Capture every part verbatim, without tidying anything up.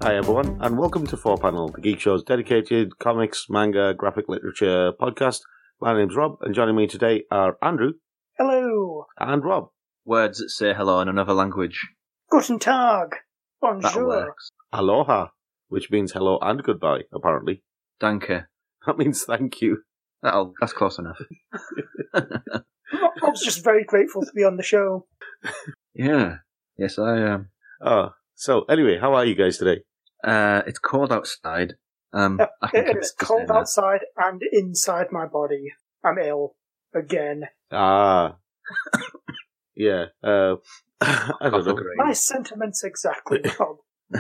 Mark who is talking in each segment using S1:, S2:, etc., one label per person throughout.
S1: Hi everyone, and welcome to four panel, the Geek Show's dedicated comics, manga, graphic literature podcast. My name's Rob, and joining me today are Andrew.
S2: Hello.
S1: And Rob.
S3: Words that say hello in another language.
S2: Guten Tag.
S3: That
S2: Bonjour.
S3: works.
S1: Aloha, which means hello and goodbye, apparently.
S3: Danke.
S1: That means thank you.
S3: That'll, that's close enough.
S2: Rob's just very grateful to be on the show.
S3: Yeah. Yes, I am.
S1: Oh, so anyway, how are you guys today?
S3: Uh, it's cold outside. Um,
S2: Yep,
S3: I can
S2: it is
S3: commit to
S2: cold
S3: saying that.
S2: outside and inside my body. I'm ill. Again.
S1: Ah. yeah, uh, I don't
S3: Cough
S1: know.
S3: agree.
S2: My sentiments exactly, Rob.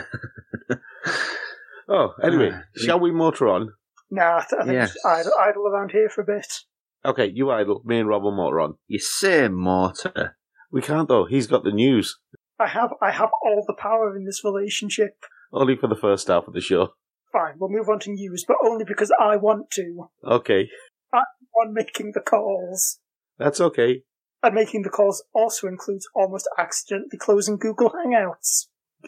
S1: Oh, anyway,
S3: Ah,
S1: shall we motor on?
S2: Nah, I, th- I think
S3: Yes.
S2: just idle, idle around here for a bit.
S1: Okay, you idle, me and Rob will motor on.
S3: You say mortar.
S1: We can't though, he's got the news.
S2: I have I have all the power in this relationship.
S1: Only for the first half of the show.
S2: Fine, we'll move on to news, but only because I want to.
S1: Okay,
S2: I'm making the calls.
S1: that's okay.
S2: And making the calls also includes almost accidentally closing Google Hangouts.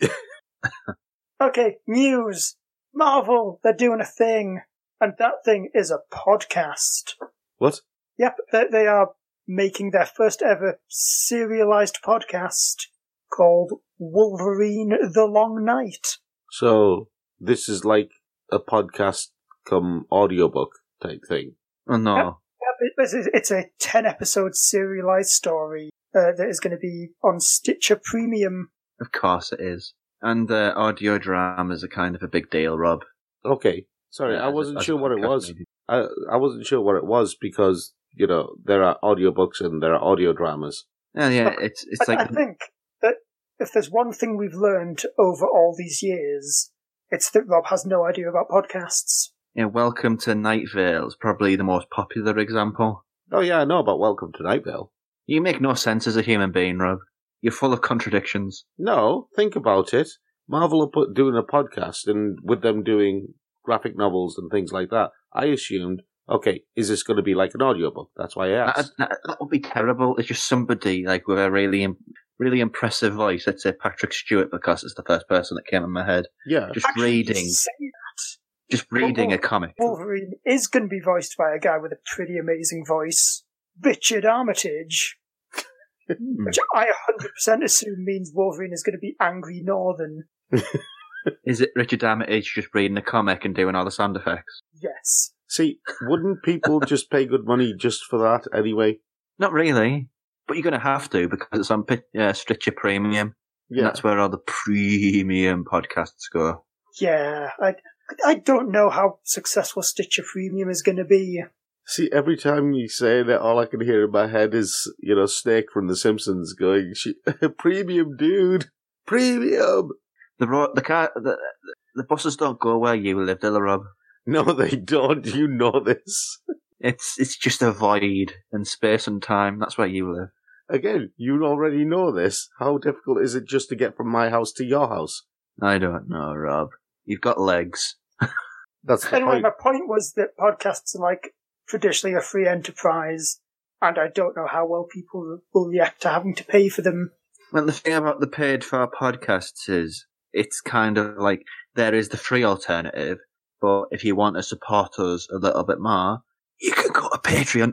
S2: Okay, news. Marvel, they're doing a thing. And that thing is a podcast.
S1: What?
S2: Yep, they, they are making their first ever serialized podcast called Wolverine The Long Night.
S1: So, this is like a podcast come audiobook type thing.
S3: Oh no.
S2: Yep. Yep, it- it's, it's a ten episode serialized story uh, that is going to be on Stitcher Premium.
S3: Of course it is. And uh, audio dramas are kind of a big deal, Rob.
S1: Okay, sorry,
S3: Yeah,
S1: I
S3: as a-
S1: wasn't
S3: as a
S1: sure what it
S3: podcast
S1: was.
S3: medium.
S1: I, I wasn't sure what it was because, you know, there are audiobooks and there are audio dramas.
S3: Yeah, yeah,
S2: Look,
S3: it's it's
S2: I,
S3: like
S2: I think that if there's one thing we've learned over all these years, it's that Rob has no idea about podcasts.
S3: yeah, Welcome to Night Vale is probably the most popular example.
S1: Oh yeah, I know about Welcome to Night Vale.
S3: You make no sense as a human being, Rob. You're full of contradictions.
S1: No, think about it. Marvel are put, doing a podcast, and with them doing graphic novels and things like that, I assumed, okay, is this going to be like an audiobook? That's why I
S3: That,
S1: asked.
S3: that, that would be terrible. It's just somebody like with a really, im- really impressive voice. Let's say Patrick Stewart, because it's the first person that came in my head.
S1: Yeah.
S3: Just
S2: Actually,
S3: reading,
S2: say
S3: just reading a comic.
S2: Wolverine is going to be voiced by a guy with a pretty amazing voice, Richard Armitage,
S3: Hmm.
S2: which I one hundred percent assume means Wolverine is going to be angry Northern.
S3: Is it Richard Armitage just reading a comic and doing all the sound effects?
S2: Yes.
S1: See, wouldn't people just pay good money just for that anyway?
S3: Not really, but you're going to have to because it's on Pi- uh, Stitcher Premium. And that's where all the premium podcasts go.
S2: Yeah, I, I don't know how successful Stitcher Premium is going to be.
S1: See, every time you say that, all I can hear in my head is, you know, Snake from The Simpsons going, "She- premium, dude! Premium!"
S3: The ro- the car the the buses don't go where you live, do they, Rob?
S1: No, they don't. You know this.
S3: It's it's just a void in space and time. That's where you live.
S1: Again, you already know this. How difficult is it just to get from my house to your house?
S3: I don't know, Rob. You've got legs.
S1: That's the
S2: Anyway,
S1: point.
S2: my point was that podcasts are like traditionally a free enterprise, and I don't know how well people will react to having to pay for them.
S3: Well, the thing about the paid for podcasts is it's kind of like there is the free alternative, but if you want to support us a little bit more, you can go to Patreon,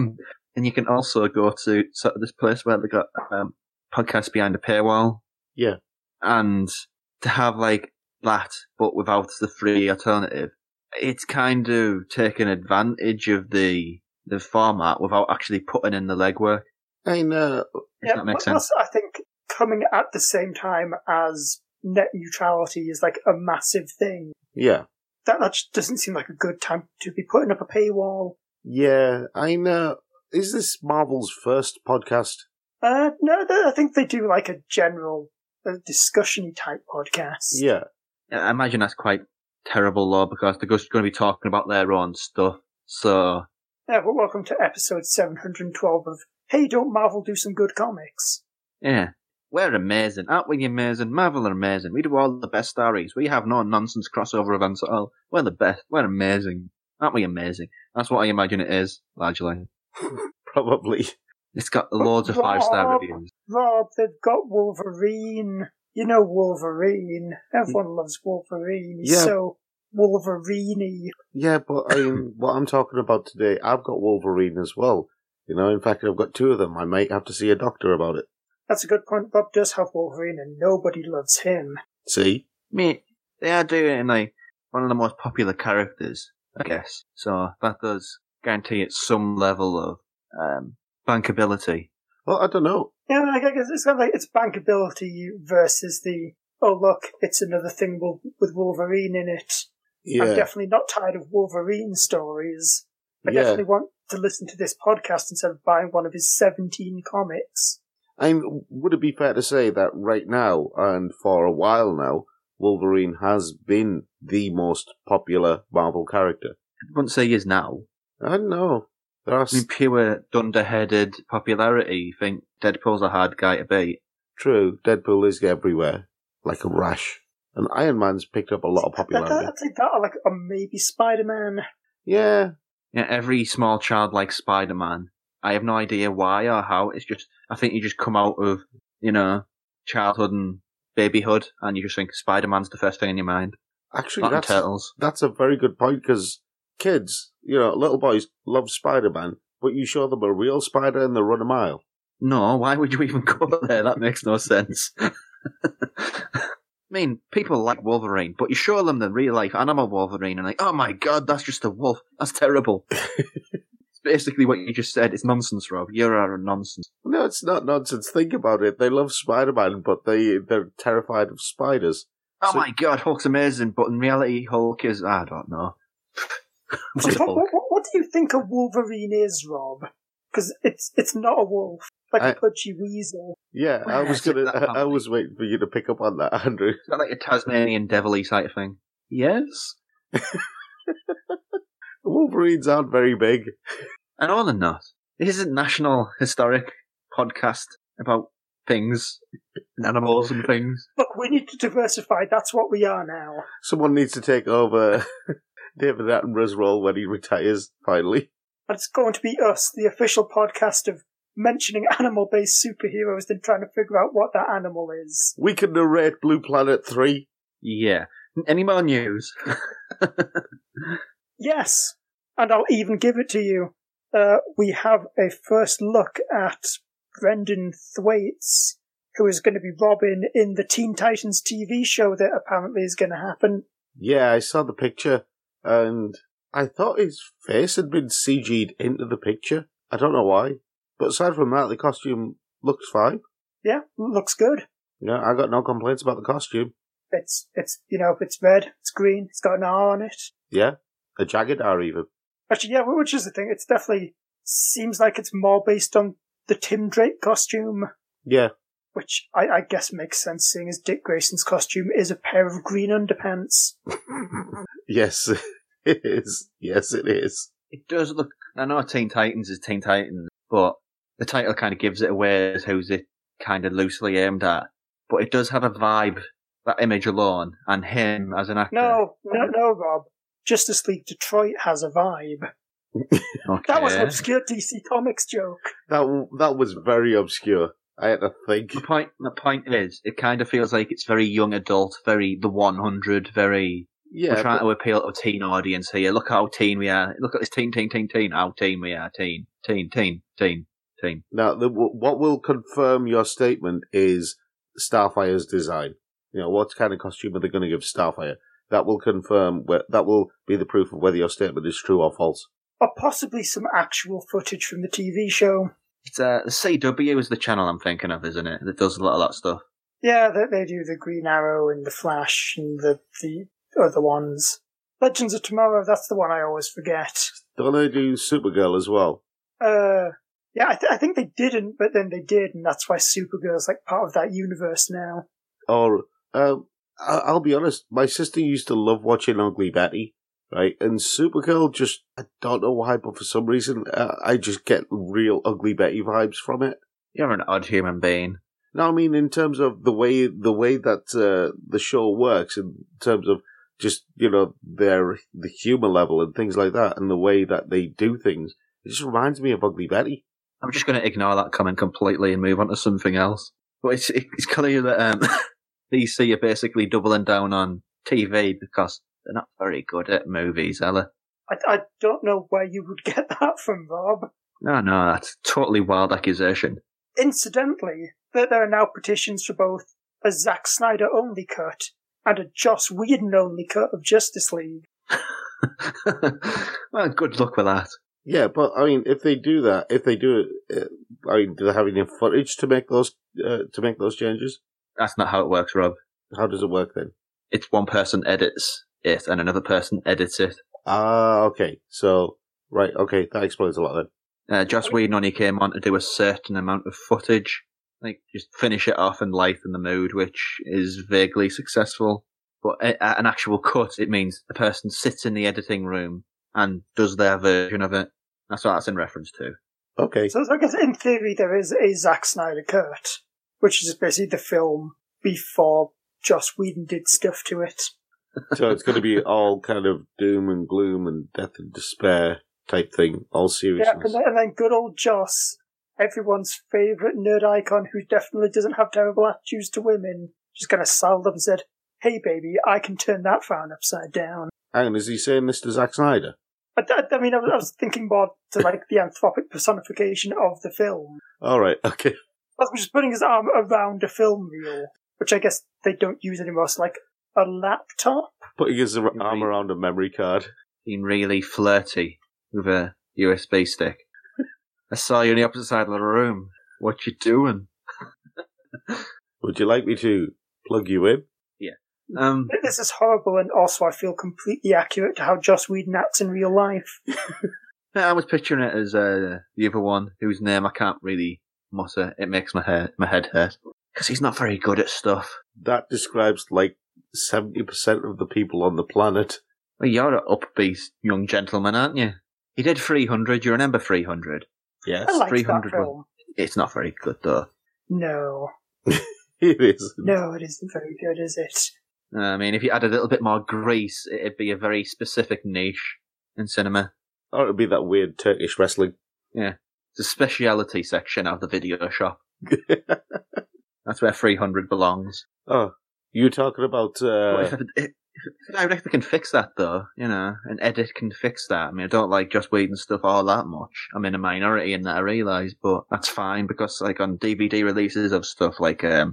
S3: and you can also go to sort of this place where they got um, podcasts behind a paywall.
S1: Yeah.
S3: And to have like that, but without the free alternative, it's kind of taking advantage of the the format without actually putting in the legwork.
S1: I know.
S3: If that makes
S2: plus
S3: sense.
S2: I think coming at the same time as net neutrality is like a massive thing.
S1: Yeah.
S2: That, that just doesn't seem like a good time to be putting up a paywall.
S1: Yeah, I know. Is this Marvel's first podcast?
S2: Uh, no, th- I think they do like a general uh, discussion-y type podcast.
S1: Yeah.
S3: I imagine that's quite terrible, law, because they're just going to be talking about their own stuff. So,
S2: Yeah, but welcome to episode seven hundred twelve of Hey, Don't Marvel Do Some Good Comics?
S3: yeah. We're amazing. Aren't we amazing? Marvel are amazing. We do all the best stories. We have no nonsense crossover events at all. We're the best. We're amazing. Aren't we amazing? That's what I imagine it is, largely.
S1: Probably.
S3: It's got loads of five-star
S2: Rob,
S3: reviews.
S2: Rob, they've got Wolverine. You know Wolverine. Everyone loves Wolverine. He's
S1: Yeah.
S2: so Wolverine-y.
S1: Yeah, but I mean, what I'm talking about today, I've got Wolverine as well. You know, in fact, I've got two of them. I might have to see a doctor about it.
S2: That's a good point. Bob does have Wolverine, and nobody loves him.
S1: See?
S3: I mean, they are doing it in like one of the most popular characters, I guess. So that does guarantee it some level of um, bankability.
S1: Well, I don't know.
S2: Yeah, I guess it's kind of like it's bankability versus the, oh look, it's another thing with, with Wolverine in it.
S1: Yeah.
S2: I'm definitely not tired of Wolverine stories. I
S1: Yeah.
S2: definitely want to listen to this podcast instead of buying one of his seventeen comics.
S1: I mean, would it be fair to say that right now, and for a while now, Wolverine has been the most popular Marvel character?
S3: I wouldn't say he is now.
S1: I don't know. There are
S3: I mean, pure dunderheaded popularity. You think Deadpool's a hard guy to beat?
S1: true. Deadpool is everywhere, like a rash. And Iron Man's picked up a lot of
S2: That,
S1: popularity.
S2: I'd say that, or like, or maybe Spider-Man.
S1: Yeah,
S3: Yeah, every small child likes Spider-Man. I have no idea why or how. It's just, I think you just come out of, you know, childhood and babyhood, and you just think Spider-Man's the first thing in your mind.
S1: actually,
S3: Not in
S1: that's
S3: Turtles.
S1: that's a very good point because kids, you know, little boys love Spider-Man, but you show them a real spider and they run a mile.
S3: No, why would you even go there? That makes no sense. I mean, people like Wolverine, but you show them the real life animal Wolverine and like, oh my god, that's just a wolf. That's terrible. It's basically what you just said. It's nonsense, Rob. You're a nonsense.
S1: No, it's not nonsense. Think about it. They love Spider-Man, but they they're terrified of spiders.
S3: Oh
S1: So-
S3: my god, Hulk's amazing, but in reality, Hulk is, I don't know. What's
S2: What,
S3: Hulk?
S2: what, what, what do you think a Wolverine is, Rob? Because it's it's not a wolf, like
S1: I-
S2: a pudgy weasel.
S1: Yeah, I was
S3: Yes,
S1: gonna.
S3: that
S1: I, I
S3: family.
S1: was waiting for you to pick up on that, Andrew.
S3: Is that like a Tasmanian devil-y type of thing? Yes?
S1: Wolverines aren't very big.
S3: I know they're not. This isn't National Historic podcast about things and animals and things.
S2: Look, we need to diversify. That's what we are now.
S1: Someone needs to take over David Attenborough's role when he retires. Finally,
S2: And it's going to be us, the official podcast of mentioning animal-based superheroes and trying to figure out what that animal is.
S1: we can narrate Blue Planet three.
S3: Yeah. Any more news?
S2: Yes, and I'll even give it to you. Uh, we have a first look at Brendan Thwaites, who is going to be Robin in the Teen Titans T V show that apparently is going to happen.
S1: Yeah, I saw the picture, and I thought his face had been C G'd into the picture. I don't know why, but aside from that, the costume looks fine.
S2: Yeah, looks good.
S1: Yeah, I got no complaints about the costume.
S2: It's, it's, you know, it's red, it's green, it's got an R on it.
S1: Yeah, a jagged R even.
S2: Actually, yeah, which is the thing, it's definitely seems like it's more based on the Tim Drake costume,
S1: Yeah,
S2: which I, I guess makes sense, seeing as Dick Grayson's costume is a pair of green underpants.
S1: yes, it is. Yes, it is.
S3: It does look... I know Teen Titans is Teen Titans, but the title kind of gives it away as who's it kind of loosely aimed at. But it does have a vibe, that image alone, and him as an actor.
S2: No, no, no, Rob. Justice League Detroit has a vibe.
S3: Okay.
S2: That was an obscure D C Comics joke.
S1: That that was very obscure. I had to think.
S3: The point, the point is, it kind of feels like it's very young adult, very the one hundred, very...
S1: Yeah,
S3: We're trying
S1: but-
S3: to appeal to a teen audience here. Look how teen we are. Look at this teen, teen, teen, teen. How teen we are. Teen, teen, teen, teen, teen.
S1: now the, what will confirm your statement is Starfire's design. You know, what kind of costume are they going to give Starfire? That will confirm. Where, that will be the proof of whether your statement is true or false.
S2: Or possibly some actual footage from the T V show.
S3: It's uh, the C W is the channel I'm thinking of, isn't it? That does a lot of that stuff.
S2: Yeah, they, they do the Green Arrow and the Flash and the, the other ones. Legends of Tomorrow, that's the one I always forget.
S1: Don't they do Supergirl as well?
S2: Uh, yeah, I, th- I think they didn't, but then they did, and that's why Supergirl's like part of that universe now.
S1: Or um, I- I'll be honest, my sister used to love watching Ugly Betty, right? And Supergirl, just I don't know why, but for some reason, uh, I just get real Ugly Betty vibes from it.
S3: You're an odd human being.
S1: No, I mean in terms of the way the way that uh, the show works, in terms of just you know their the humor level and things like that, and the way that they do things, it just reminds me of Ugly Betty.
S3: I'm just going to ignore that comment completely and move on to something else. But it's, it's clear that um, D C are basically doubling down on T V because they're not very good at movies, are they?
S2: I, I don't know where you would get that from, Rob.
S3: No, no, that's a totally wild accusation.
S2: Incidentally, there, there are now petitions for both a Zack Snyder only cut and a Joss Whedon only cut of Justice League.
S3: Well, good luck with that.
S1: Yeah, but I mean, if they do that, if they do it, uh, I mean, do they have enough footage to make those uh, to make those changes?
S3: That's not how it works, Rob.
S1: How does it work then?
S3: It's one person edits it and another person edits it.
S1: Ah, okay. So, right, okay, that explains a lot then.
S3: Uh, Joss Whedon only came on to do a certain amount of footage, like just finish it off and lighten the mood, which is vaguely successful. But a- an actual cut, it means the person sits in the editing room and does their version of it. That's what that's in reference to.
S1: Okay.
S2: So, so I guess in theory there is a Zack Snyder cut, which is basically the film before Joss Whedon did stuff to it.
S1: So it's going to be all kind of doom and gloom and death and despair type thing, all
S2: Yeah,
S1: seriousness.
S2: and then, and then good old Joss, everyone's favourite nerd icon who definitely doesn't have terrible attitudes to women, just kind of saddled up and said, "Hey baby, I can turn that frown upside down."
S1: Hang on, is he saying this to Zack Snyder?
S2: I, I, I mean, I was, I was thinking more to like the anthropic personification of the film.
S1: All right, okay.
S2: I was just putting his arm around a film reel, which I guess they don't use anymore, so like a laptop?
S1: Putting his arm around a memory card.
S3: Being really flirty with a U S B stick. I saw you on the opposite side of the room. What you doing?
S1: Would you like me to plug you in?
S3: Yeah. Um,
S2: This is horrible, and also I feel completely accurate to how Joss Whedon acts in real life.
S3: I was picturing it as uh, the other one, whose name I can't really mutter. It makes my head my head hurt because he's not very good at stuff.
S1: That describes like seventy percent of the people on the planet.
S3: Well, you're an upbeat young gentleman, aren't you? He did three hundred. You remember three hundred?
S1: Yes.
S2: I liked
S3: three
S2: that
S3: hundred.
S2: film.
S3: It's not very good though.
S2: No.
S1: It is.
S2: No, it isn't very good, is it?
S3: I mean, if you add a little bit more grease, it'd be a very specific niche in cinema.
S1: Or it'd be that weird Turkish wrestling.
S3: Yeah. It's a speciality section of the video shop. That's where three hundred belongs.
S1: Oh, you were talking about...
S3: But
S1: Uh,
S3: if, if, if a director can fix that, though, you know, an edit can fix that. I mean, I don't like Joss Whedon stuff all that much. I'm in a minority in that, I realise, but that's fine because, like, on D V D releases of stuff like um,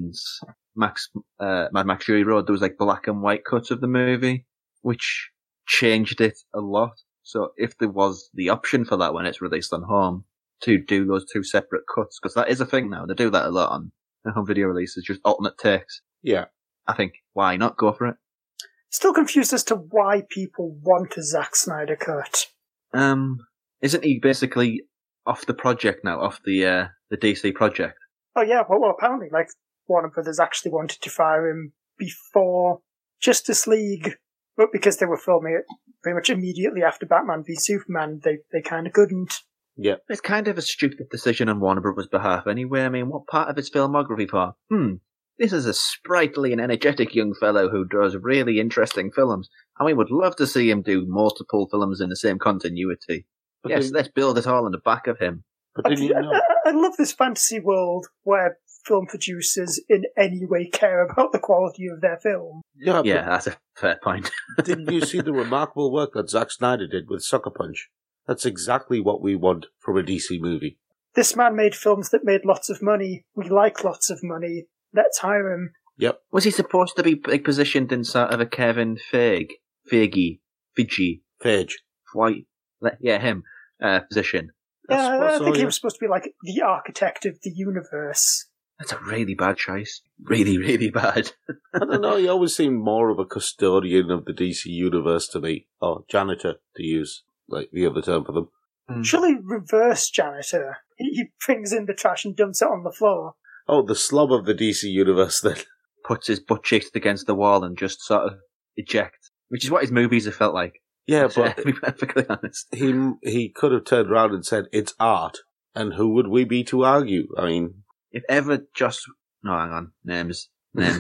S3: Max, uh, Mad Max Fury Road, there was like black and white cuts of the movie, which changed it a lot. So if there was the option for that when it's released on home, to do those two separate cuts, because that is a thing now. They do that a lot on home video releases, just alternate takes.
S1: yeah.
S3: I think, why not go for it?
S2: Still confused as to why people want a Zack Snyder cut.
S3: Um, isn't he basically off the project now, off the uh, the D C project?
S2: Oh yeah, well, well apparently, like, Warner Brothers actually wanted to fire him before Justice League, but because they were filming it pretty much immediately after Batman v Superman, they, they kind of couldn't.
S1: Yeah.
S3: It's kind of a stupid decision on Warner Brothers' behalf anyway. I mean, what part of his filmography for? Hmm, this is a sprightly and energetic young fellow who does really interesting films, and we would love to see him do multiple films in the same continuity.
S1: But
S3: yes,
S1: then-
S3: let's build it all on the back of him.
S1: But
S2: I,
S1: didn't you know?
S2: I, I love this fantasy world where film producers in any way care about the quality of their film.
S1: Yeah,
S3: Yeah, that's a fair point.
S1: but didn't you see the remarkable work that Zack Snyder did with Sucker Punch? That's exactly what we want from a D C movie.
S2: This man made films that made lots of money. We like lots of money. Let's hire him.
S1: Yep.
S3: Was he supposed to be like, positioned in sort of a Kevin Feige, Feige, Fiji,
S1: Phage.
S3: White, yeah, him uh, position?
S1: That's
S2: Yeah, I
S1: what's
S2: think
S1: all
S2: he
S1: you-
S2: was supposed to be like the architect of the universe.
S3: That's a really bad choice. Really, really bad.
S1: I don't know, he always seemed more of a custodian of the D C universe to me. Or janitor, to use like the other term for them.
S2: Surely reverse janitor. He, he brings in the trash and dumps it on the floor.
S1: Oh, the slob of the D C universe then.
S3: Puts his butt cheeks against the wall and just sort of eject, which is what his movies have felt like.
S1: Yeah,
S3: To
S1: but
S3: be perfectly honest.
S1: he he could have turned around and said, it's art. And who would we be to argue? I mean,
S3: If ever just no, hang on, names, names.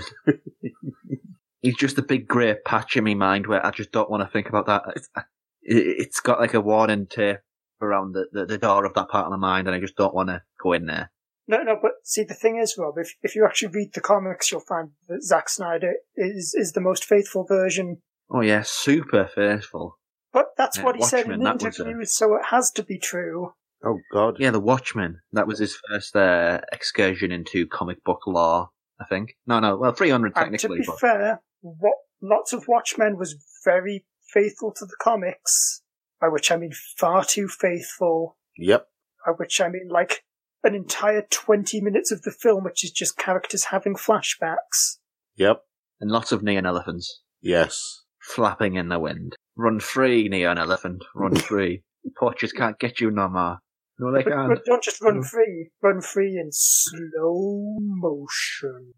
S3: He's just a big grey patch in my mind where I just don't want to think about that. It's, it's got like a warning tape around the, the, the door of that part of my mind, and I just don't want to go in there.
S2: No, no, but see, the thing is, Rob, if if you actually read the comics, you'll find that Zack Snyder is is the most faithful version.
S3: Oh yeah, super faithful.
S2: But that's
S3: Yeah,
S2: what he said
S3: Watchmen,
S2: in the
S3: that was
S2: interview,
S3: a-
S2: so it has to be true.
S1: Oh, God.
S3: Yeah, The Watchmen. That was his first uh, excursion into comic book lore, I think. No, no, well, three hundred
S2: And to
S3: technically.
S2: be
S3: But...
S2: fair, what lots of Watchmen was very faithful to the comics, by which I mean far too faithful.
S1: Yep.
S2: By which I mean like an entire twenty minutes of the film, which is just characters having flashbacks.
S1: Yep.
S3: And lots of neon elephants
S1: Yes.
S3: flapping in the wind. Run free, neon elephant. Run free. The porches can't get you no more. No, they
S2: But,
S3: can't.
S2: but don't just run
S3: Mm.
S2: free, run free in slow motion.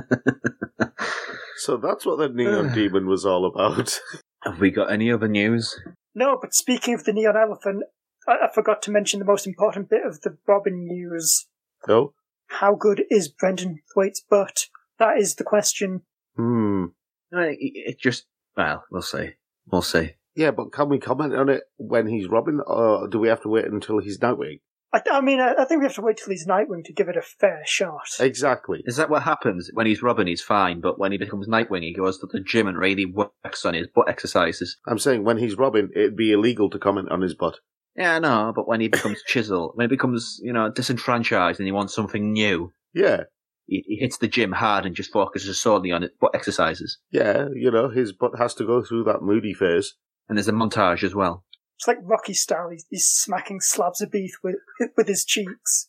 S1: So that's what the Neon Demon was all about.
S3: Have we got any other news?
S2: No, but speaking of the neon elephant, I, I forgot to mention the most important bit of the Robin news.
S1: Oh?
S2: How good is Brendan Thwaites' butt? That is the question.
S1: Hmm.
S3: It, it just, well, we'll see. We'll see.
S1: Yeah, but can we comment on it when he's Robin, or do we have to wait until he's Nightwing?
S2: I, I mean, I, I think we have to wait till he's Nightwing to give it a fair shot.
S1: Exactly.
S3: Is that what happens? When he's Robin, he's fine, but when he becomes Nightwing, he goes to the gym and really works on his butt exercises.
S1: I'm saying when he's Robin, it'd be illegal to comment on his butt.
S3: Yeah, I know, but when he becomes Chisel, when he becomes, you know, disenfranchised and he wants something new,
S1: Yeah.
S3: he, he hits the gym hard and just focuses solely on it, butt exercises.
S1: Yeah, you know, his butt has to go through that moody phase.
S3: And there's a montage as well.
S2: It's like Rocky style. He's, he's smacking slabs of beef with with his cheeks.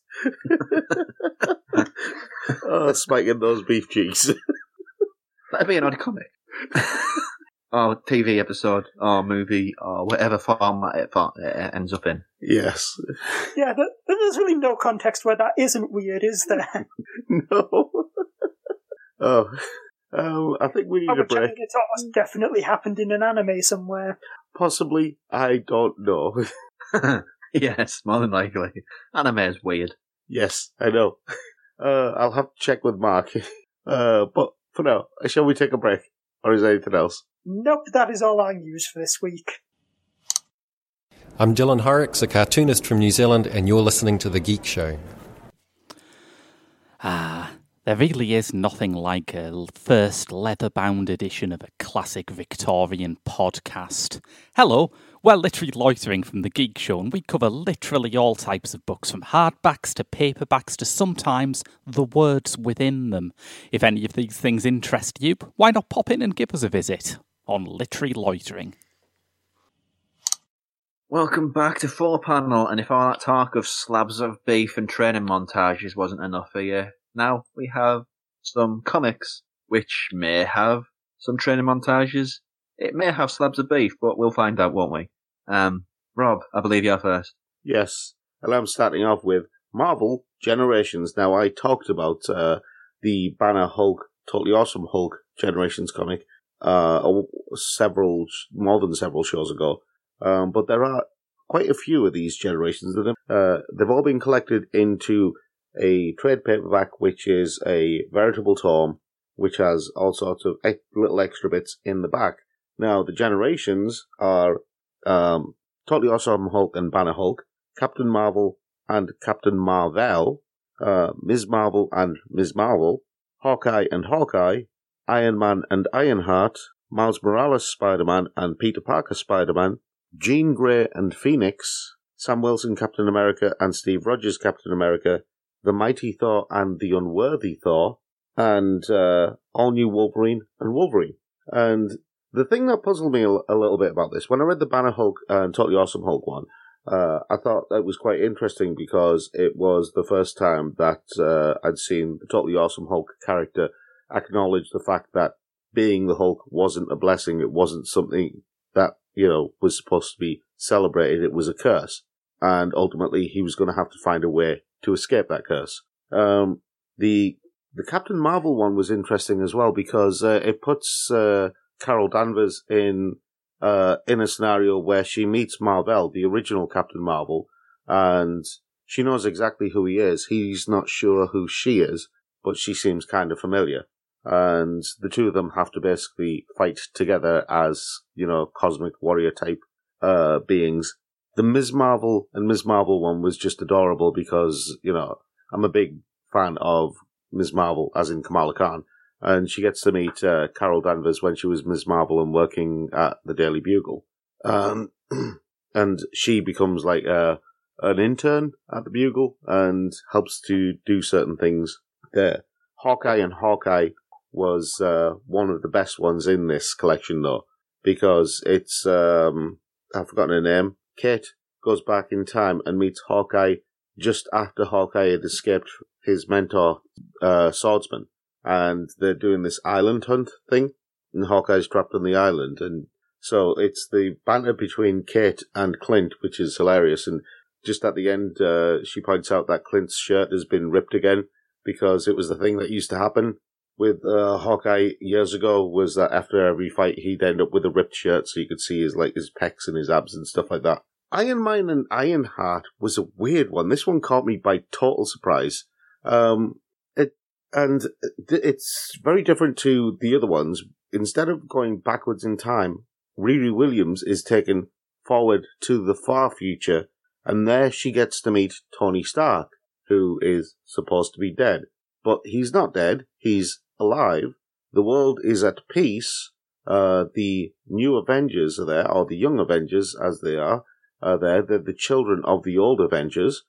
S1: Oh, spiking those beef cheeks.
S3: That'd be an odd comic. Or T V episode, or movie, or whatever format it, for, it ends up in.
S1: Yes.
S2: Yeah, but there's really no context where that isn't weird, is there?
S1: No. Oh. Um, I think we need
S2: Oh,
S1: a
S2: which I
S1: break.
S2: mean, it's almost definitely happened in an anime somewhere.
S1: Possibly. I don't know.
S3: Yes, more than likely. Anime is weird.
S1: Yes, I know. Uh, I'll have to check with Mark. Uh, but for now, shall we take a break? Or is there anything else?
S2: Nope, that is all our news for this week.
S4: I'm Dylan Horrocks, a cartoonist from New Zealand, and you're listening to The Geek Show.
S5: Ah, there really is nothing like a first leather-bound edition of a classic Victorian podcast. Hello, we're Literally Loitering from The Geek Show, and we cover literally all types of books, from hardbacks to paperbacks to sometimes the words within them. If any of these things interest you, why not pop in and give us a visit on Literally Loitering.
S3: Welcome back to Four Panel, and if all that talk of slabs of beef and training montages wasn't enough for you, now we have some comics, which may have some training montages. It may have slabs of beef, but we'll find out, won't we? Um, Rob, I believe you're first.
S1: Yes. And I'm starting off with Marvel Generations. Now, I talked about uh, the Banner Hulk, Totally Awesome Hulk Generations comic uh, several, more than several shows ago. Um, but there are quite a few of these generations. That have, uh, they've all been collected into a trade paperback, which is a veritable tome, which has all sorts of ex- little extra bits in the back. Now, the generations are um, Totally Awesome Hulk and Banner Hulk, Captain Marvel and Captain Marvel, uh, Miz Marvel and Miz Marvel, Hawkeye and Hawkeye, Iron Man and Ironheart, Miles Morales Spider-Man and Peter Parker Spider-Man, Jean Grey and Phoenix, Sam Wilson Captain America and Steve Rogers Captain America, The Mighty Thor and The Unworthy Thor, and uh, All New Wolverine and Wolverine. And the thing that puzzled me a, a little bit about this, when I read the Banner Hulk and Totally Awesome Hulk one, uh, I thought that was quite interesting because it was the first time that uh, I'd seen the Totally Awesome Hulk character acknowledge the fact that being the Hulk wasn't a blessing. It wasn't something that, you know, was supposed to be celebrated. It was a curse. And ultimately, he was going to have to find a way to escape that curse. Um, the the Captain Marvel one was interesting as well because uh, it puts uh, Carol Danvers in uh, in a scenario where she meets Marvel, the original Captain Marvel, and she knows exactly who he is. He's not sure who she is, but she seems kind of familiar. And the two of them have to basically fight together as, you know, cosmic warrior type uh, beings. The Miz Marvel and Miz Marvel one was just adorable because, you know, I'm a big fan of Miz Marvel, as in Kamala Khan. And she gets to meet uh, Carol Danvers when she was Miz Marvel and working at the Daily Bugle. Um, and she becomes like uh, an intern at the Bugle and helps to do certain things there. Hawkeye and Hawkeye was uh, one of the best ones in this collection, though, because it's, um, I've forgotten her name, Kate goes back in time and meets Hawkeye just after Hawkeye had escaped his mentor, uh, Swordsman. And they're doing this island hunt thing, and Hawkeye's trapped on the island. And so it's the banter between Kate and Clint, which is hilarious. And just at the end, uh, she points out that Clint's shirt has been ripped again, because it was the thing that used to happen with uh, Hawkeye years ago, was that after every fight he'd end up with a ripped shirt so you could see his like his pecs and his abs and stuff like that. Iron Man and Ironheart was a weird one. This one caught me by total surprise. Um, it and it's very different to the other ones. Instead of going backwards in time, Riri Williams is taken forward to the far future, and there she gets to meet Tony Stark, who is supposed to be dead. But he's not dead, he's alive. The world is at peace. Uh, the new Avengers are there, or the young Avengers, as they are, are there. They're the children of the old Avengers.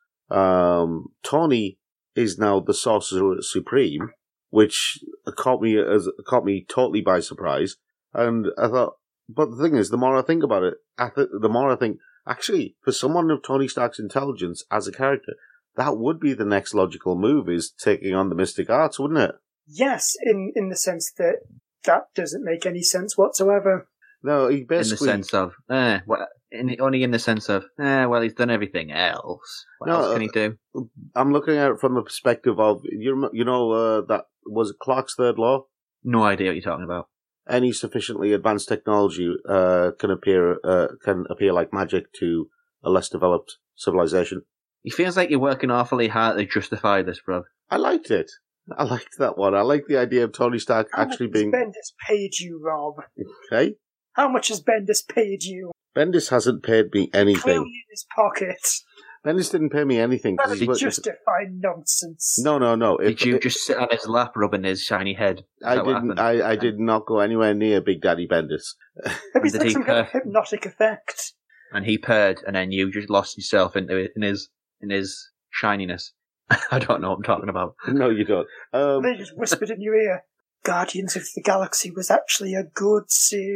S1: Um, Tony is now the Sorcerer Supreme, which caught me as caught me totally by surprise. And I thought, but the thing is, the more I think about it, I th- the more I think, actually, for someone of Tony Stark's intelligence as a character, that would be the next logical move, is taking on the Mystic Arts, wouldn't it?
S2: Yes, in, in the sense that that doesn't make any sense whatsoever.
S1: No, he basically...
S3: In the sense of, eh, well, in, only in the sense of, eh, well, he's done everything else. What
S1: no,
S3: else can he do?
S1: I'm looking at it from the perspective of, you, you know, uh, that was it Clark's third law?
S3: No idea what you're talking about.
S1: Any sufficiently advanced technology uh, can appear uh, can appear like magic to a less developed civilization.
S3: It feels like you're working awfully hard to justify this, bro.
S1: I liked it. I liked that one. I like the idea of Tony Stark
S2: How
S1: actually
S2: much
S1: being...
S2: has Bendis paid you, Rob?
S1: Okay.
S2: How much has Bendis paid you?
S1: Bendis hasn't paid me anything.
S2: Clearly in his pocket.
S1: Bendis didn't pay me anything.
S2: That is
S1: he's
S2: justified nonsense.
S1: No, no, no.
S3: Did
S1: If,
S3: you
S1: if,
S3: just sit on his lap rubbing his shiny head? Is
S1: I
S3: that what
S1: didn't.
S3: happened?
S1: I, I did not go anywhere near Big Daddy Bendis.
S2: Maybe it's
S3: did
S2: like
S3: he
S2: some kind of
S3: purr?
S2: hypnotic effect.
S3: And he purred, and then you just lost yourself into it, in his in his shininess. I don't know what I'm talking about.
S1: No, you don't. Um,
S2: They just whispered in your ear, Guardians of the Galaxy was actually a good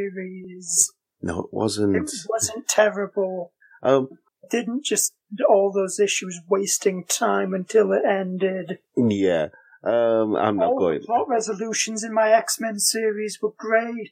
S2: series.
S1: no, it wasn't.
S2: It wasn't terrible.
S1: Um,
S2: Didn't just all those issues wasting time until it ended.
S1: yeah. Um, I'm not
S2: All
S1: going.
S2: the plot resolutions in my X-Men series were great.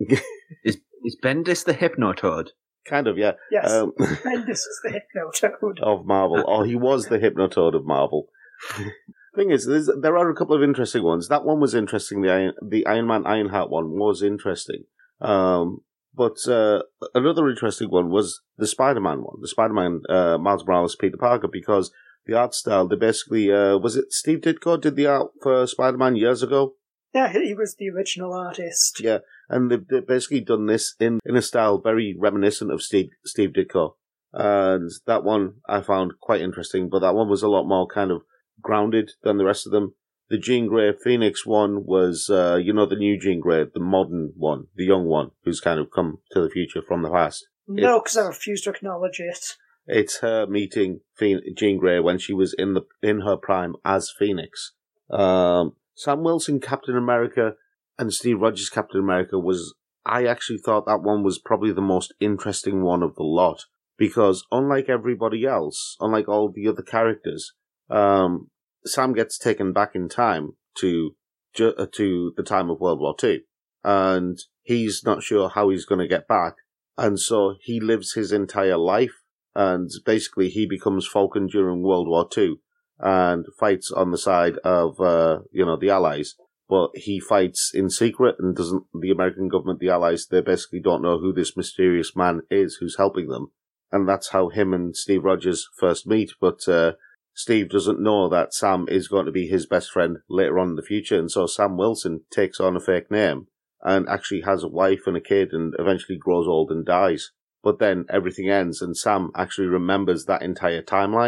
S3: Is is Bendis the Hypnotoad?
S1: Kind of, yeah.
S2: Yes,
S1: Um,
S2: Bendis is the Hypnotoad.
S1: of Marvel, or he was the Hypnotoad of Marvel. Thing is, there's, there are a couple of interesting ones. That one was interesting. The Iron, the Iron Man Ironheart one was interesting. Um, but uh, another interesting one was the Spider-Man one, the Spider-Man uh, Miles Morales Peter Parker, because the art style, they basically uh, was it Steve Ditko did the art for Spider-Man years ago.
S2: Yeah, he was the original artist.
S1: Yeah, and they've, they've basically done this in, in a style very reminiscent of Steve Steve Ditko. And that one I found quite interesting, but that one was a lot more kind of grounded than the rest of them. The Jean Grey Phoenix one was, uh, you know, the new Jean Grey, the modern one, the young one, who's kind of come to the future from the past.
S2: No, because I refuse to acknowledge it.
S1: It's her meeting Phoen- Jean Grey when she was in the in her prime as Phoenix. Um, Sam Wilson Captain America and Steve Rogers Captain America was, I actually thought that one was probably the most interesting one of the lot, because unlike everybody else, unlike all the other characters, um, Sam gets taken back in time to ju- uh, to the time of World War Two, and he's not sure how he's going to get back, and so he lives his entire life, and basically he becomes Falcon during World War Two and fights on the side of uh, you know the Allies, but he fights in secret and doesn't. The American government, the Allies, they basically don't know who this mysterious man is who's helping them, and that's how him and Steve Rogers first meet. But uh, Steve doesn't know that Sam is going to be his best friend later on in the future, and so Sam Wilson takes on a fake name and actually has a wife and a kid and eventually grows old and dies. But then everything ends and Sam actually remembers that entire timeline.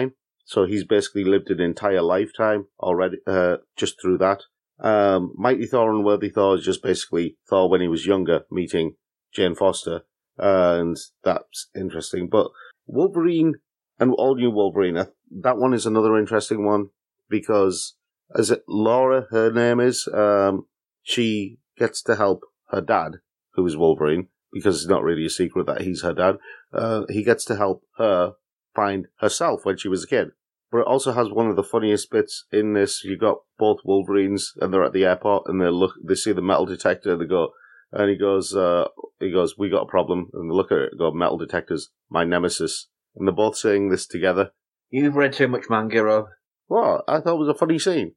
S1: So he's basically lived an entire lifetime already, uh, just through that. Um, Mighty Thor and Worthy Thor is just basically Thor when he was younger, meeting Jane Foster, uh, and that's interesting. But Wolverine and All New Wolverine, that one is another interesting one, because as it, Laura, her name is, um, she gets to help her dad, who is Wolverine, because it's not really a secret that he's her dad. Uh, he gets to help her find herself when she was a kid. But it also has one of the funniest bits in this. You got both Wolverines, and they're at the airport, and they look, they see the metal detector, and they go, and he goes, uh, he goes, we got a problem, and they look at it, and go, metal detectors, my nemesis, and they're both saying this together.
S3: You've read too much manga, Rob.
S1: What? I thought it was a funny scene.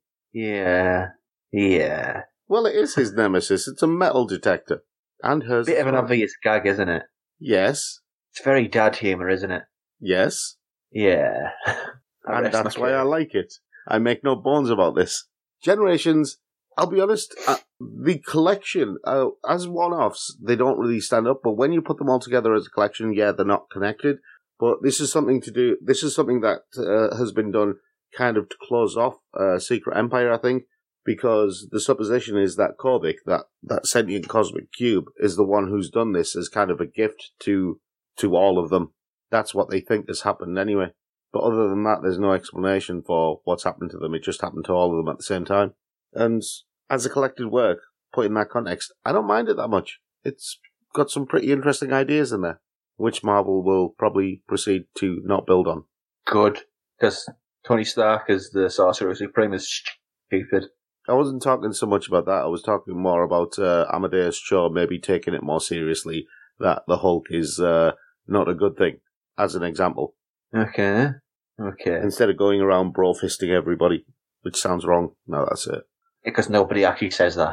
S3: Yeah, yeah.
S1: Well, it is his nemesis. It's a metal detector, and hers.
S3: Bit of an obvious gag, isn't it?
S1: Yes.
S3: It's very dad humour, isn't it?
S1: Yes.
S3: Yeah.
S1: And that's why I like it. I make no bones about this. Generations, I'll be honest, uh, the collection, uh, as one-offs, they don't really stand up, but when you put them all together as a collection, yeah, they're not connected. But this is something to do, this is something that uh, has been done kind of to close off uh, Secret Empire, I think, because the supposition is that Kobik, that, that sentient cosmic cube, is the one who's done this as kind of a gift to to all of them. That's what they think has happened anyway. But other than that, there's no explanation for what's happened to them. It just happened to all of them at the same time. And as a collected work, put in that context, I don't mind it that much. It's got some pretty interesting ideas in there, which Marvel will probably proceed to not build on.
S3: Good. Because Tony Stark as the Sorcerer Supreme is stupid.
S1: I wasn't talking so much about that. I was talking more about uh, Amadeus Cho maybe taking it more seriously, that the Hulk is uh, not a good thing, as an example.
S3: Okay. Okay.
S1: Instead of going around bro-fisting everybody, which sounds wrong. No, that's it.
S3: Because nobody actually says that.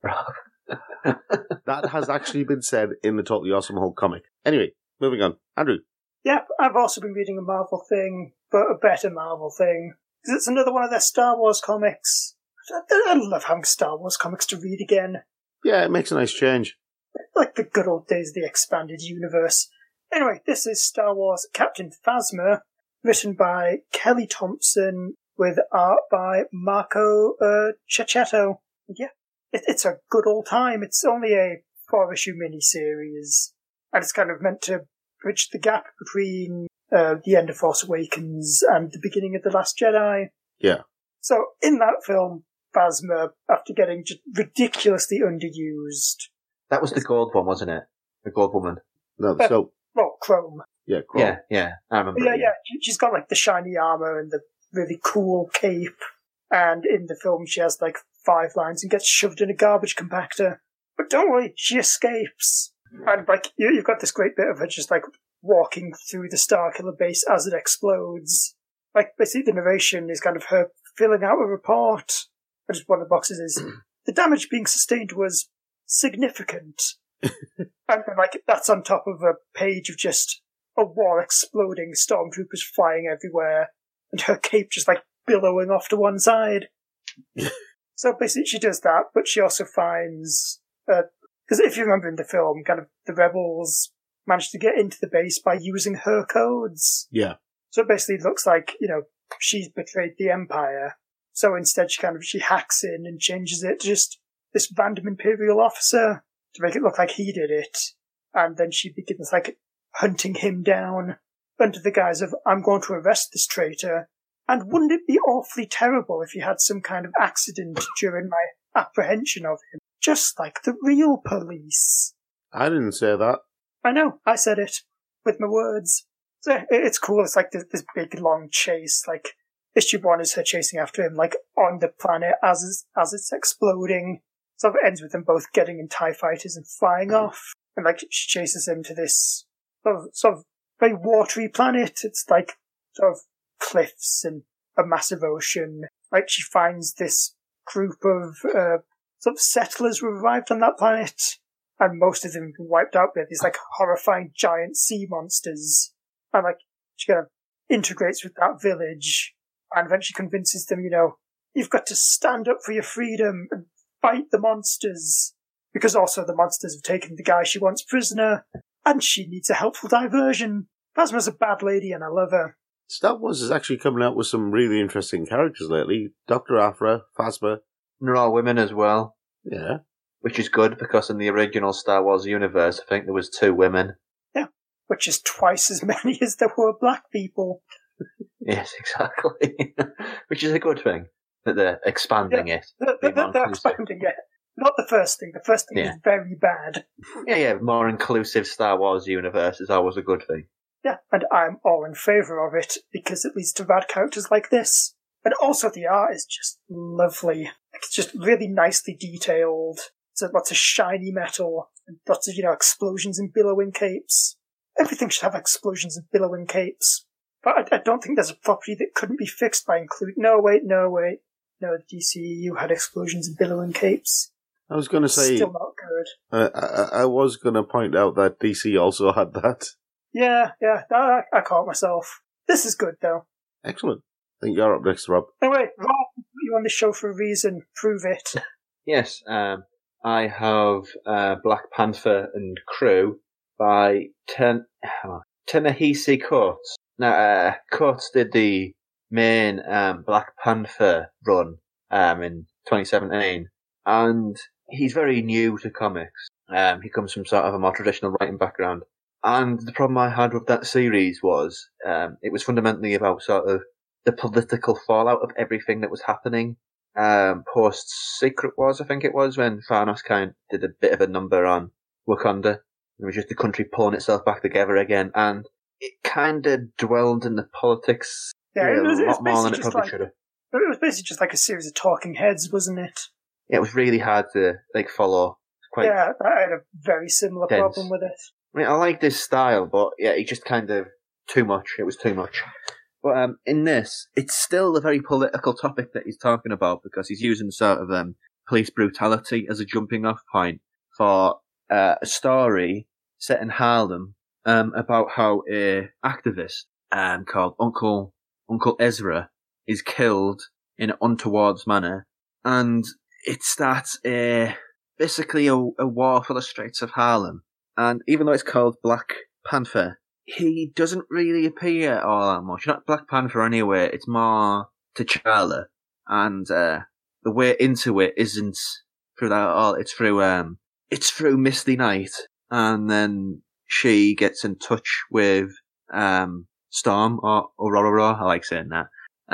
S1: That has actually been said in the Totally Awesome Hulk comic. Anyway, moving on. Andrew.
S2: Yep, I've also been reading a Marvel thing, but a better Marvel thing. Because it's another one of their Star Wars comics. I, I love having Star Wars comics to read again.
S1: Yeah, it makes a nice change.
S2: Like the good old days of the expanded universe. Anyway, this is Star Wars Captain Phasma, written by Kelly Thompson, with art by Marco uh, Checchetto. Yeah, it, it's a good old time. It's only a four-issue miniseries, and it's kind of meant to bridge the gap between uh, the end of Force Awakens and the beginning of The Last Jedi.
S1: Yeah.
S2: So, in that film, Phasma, after getting just ridiculously underused...
S3: That was the gold one, wasn't it? The gold woman.
S1: No,
S2: Uh,
S1: so...
S2: Well, Chrome.
S1: Yeah, Chrome.
S3: Yeah, yeah, I remember.
S2: Yeah, yeah, she- she's got like the shiny armor and the really cool cape, and in the film she has like five lines and gets shoved in a garbage compactor. But don't worry, she escapes. And like, you, you've got this great bit of her just like walking through the Starkiller base as it explodes. Like, basically the narration is kind of her filling out a report. But just one of the boxes is, the damage being sustained was significant. And then, like, that's on top of a page of just a war exploding, stormtroopers flying everywhere, and her cape just, like, billowing off to one side. So basically she does that, but she also finds... Because uh, if you remember in the film, kind of the rebels managed to get into the base by using her codes.
S1: Yeah.
S2: So it basically looks like, you know, she's betrayed the Empire. So instead she kind of, she hacks in and changes it to just this random Imperial officer to make it look like he did it. And then she begins, like, hunting him down under the guise of, I'm going to arrest this traitor. And wouldn't it be awfully terrible if he had some kind of accident during my apprehension of him? Just like the real police.
S1: I didn't say that.
S2: I know, I said it. With my words. So it's cool, it's like this, this big long chase, like, issue one is her chasing after him, like, on the planet as it's, as it's exploding. So it ends with them both getting in TIE fighters and flying off. And, like, she chases him to this sort of, sort of very watery planet. It's, like, sort of cliffs and a massive ocean. Like, she finds this group of, uh, sort of settlers who arrived on that planet. And most of them have been wiped out by these, like, horrifying giant sea monsters. And, like, she kind of integrates with that village and eventually convinces them, you know, you've got to stand up for your freedom and fight the monsters. Because also the monsters have taken the guy she wants prisoner, and she needs a helpful diversion. Phasma's a bad lady and I love her.
S1: Star Wars is actually coming out with some really interesting characters lately. Doctor Aphra, Phasma.
S3: And they're all women as well.
S1: Yeah.
S3: Which is good, because in the original Star Wars universe, I think there was two women.
S2: Yeah, which is twice as many as there were black people.
S3: Yes, exactly. Which is a good thing, that they're expanding
S2: yeah,
S3: it.
S2: They're, they're, they're expanding it. Not the first thing. The first thing yeah. is very bad.
S3: Yeah, yeah, more inclusive Star Wars universe is always a good thing.
S2: Yeah, and I'm all in favour of it, because it leads to bad characters like this. And also the art is just lovely. It's just really nicely detailed. So lots of shiny metal, and lots of, you know, explosions and billowing capes. Everything should have explosions and billowing capes. But I, I don't think there's a property that couldn't be fixed by including... No, wait, no, wait. No, the D C E U had explosions and billowing capes.
S1: I was going to say...
S2: Still not good.
S1: Uh, I, I was going to point out that D C also had that.
S2: Yeah, yeah, I, I caught myself. This is good, though.
S1: Excellent. I think you're up next, Rob.
S2: Anyway, Rob, you're on the show for a reason. Prove it.
S3: Yes, um... I have uh, Black Panther and Crew by Ten- Ta-Nehisi Coates. Now, uh, Coates did the main um, Black Panther run um, in twenty seventeen, and he's very new to comics. Um, he comes from sort of a more traditional writing background. And the problem I had with that series was um, it was fundamentally about sort of the political fallout of everything that was happening. Um, post Secret Wars, I think it was, when Thanos kind of did a bit of a number on Wakanda. It was just the country pulling itself back together again, and it kind of dwelled in the politics
S2: yeah,
S3: it was,
S2: a
S3: lot more than it probably
S2: like,
S3: should have.
S2: It was basically just like a series of talking heads, wasn't it?
S3: Yeah, it was really hard to like follow. Quite
S2: yeah, I had a very similar
S3: dense.
S2: problem with it.
S3: I mean, I like this style, but yeah, it just kind of too much. It was too much. But um, in this, it's still a very political topic that he's talking about, because he's using sort of um, police brutality as a jumping off point for uh, a story set in Harlem um, about how a activist um, called Uncle Uncle Ezra is killed in an untoward manner, and it starts a basically a, a war for the streets of Harlem. And even though it's called Black Panther, he doesn't really appear all that much. Not Black Panther anyway, it's more T'Challa. And uh, the way into it isn't through that at all, it's through um, it's through Misty Knight. And then she gets in touch with um, Storm, or Aurora, I like saying that,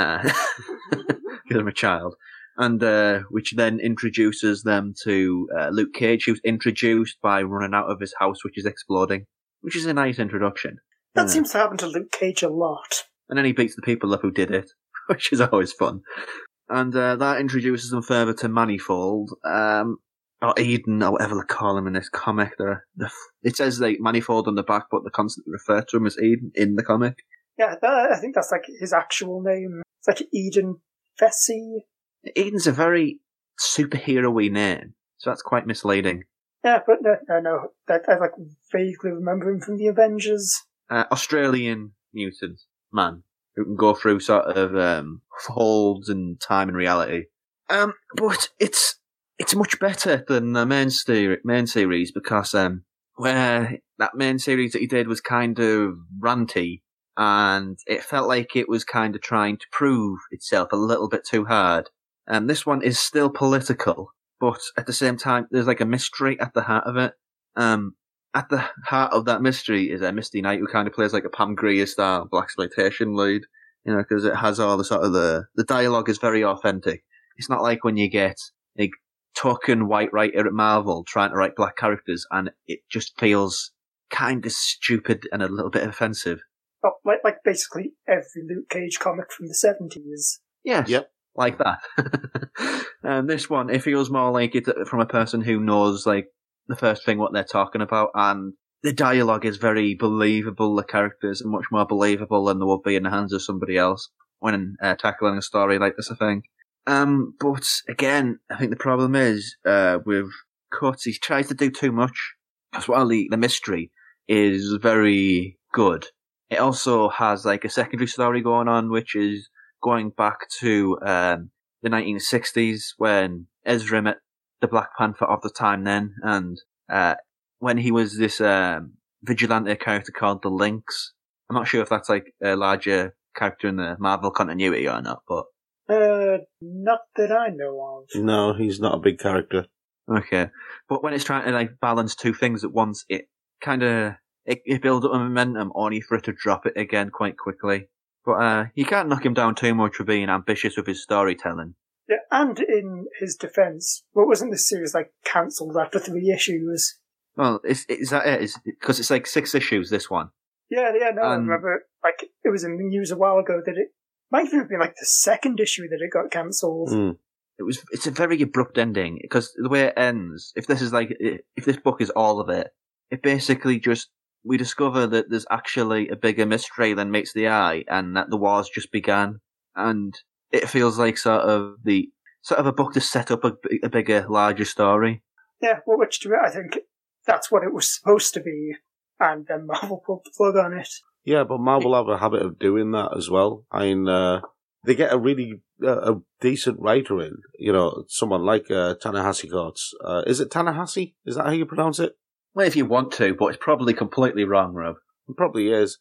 S3: because uh, I'm a child. And uh, which then introduces them to uh, Luke Cage, who's introduced by running out of his house, which is exploding. Which is a nice introduction.
S2: That seems to happen to Luke Cage a lot.
S3: And then he beats the people up who did it, which is always fun. And uh, that introduces them further to Manifold, um, or Eden, or whatever they call him in this comic. They're, they're, it says like Manifold on the back, but they constantly refer to him as Eden in the comic.
S2: Yeah, that, I think that's like his actual name. It's like Eden Fessy.
S3: Eden's a very superhero-y name, so that's quite misleading.
S2: Yeah, but no, no, no. That I like vaguely remember him from the Avengers.
S3: Uh, Australian mutant man who can go through sort of um, folds and time and reality. Um, but it's it's much better than the main, ser- main series, because um, where that main series that he did was kind of ranty, and it felt like it was kind of trying to prove itself a little bit too hard. And um, this one is still political, but at the same time, there's like a mystery at the heart of it. Um, at the heart of that mystery is a Misty Knight, who kind of plays like a Pam Grier style blaxploitation lead, you know, because it has all the sort of the the dialogue is very authentic. It's not like when you get a token white writer at Marvel trying to write black characters, and it just feels kind of stupid and a little bit offensive.
S2: Oh, like like basically every Luke Cage comic from the seventies.
S3: Yes. Yep. Like that. And this one, it feels more like it from a person who knows, like, the first thing what they're talking about, and the dialogue is very believable. The characters are much more believable than they would be in the hands of somebody else when uh, tackling a story like this, I think. Um, but again, I think the problem is uh, with Coates, he tries to do too much. Because while the, the mystery is very good, it also has like a secondary story going on, which is going back to um, the nineteen sixties when Ezra met the Black Panther of the time then, and uh, when he was this um, vigilante character called the Lynx. I'm not sure if that's like a larger character in the Marvel continuity or not, but
S2: Uh, not that I know of.
S1: No, he's not a big character.
S3: okay. But when it's trying to like balance two things at once, it kind of it, it builds up a momentum, only for it to drop it again quite quickly. But uh, you can't knock him down too much for being ambitious with his storytelling.
S2: Yeah, and in his defence, what wasn't this series like cancelled after three issues?
S3: Well, is is that it? Is because it's like six issues. This one.
S2: Yeah, yeah, no, I
S3: Um,
S2: remember, like, it was in the news a while ago that it might have been like the second issue that it got cancelled.
S1: Mm.
S3: It was. It's a very abrupt ending because the way it ends. If this is like, if this book is all of it, it basically just we discover that there's actually a bigger mystery than meets the eye, and that the war's just began. And it feels like sort of the sort of a book to set up a, a bigger, larger story.
S2: Yeah, well, which to I think that's what it was supposed to be, and then Marvel pulled the plug on it.
S1: Yeah, but Marvel have a habit of doing that as well. I mean, uh, they get a really uh, a decent writer in, you know, someone like uh, Ta-Nehisi Coates. Uh, is it Ta-Nehisi? Is that how you pronounce it?
S3: Well, if you want to, but it's probably completely wrong, Rob.
S1: It probably is.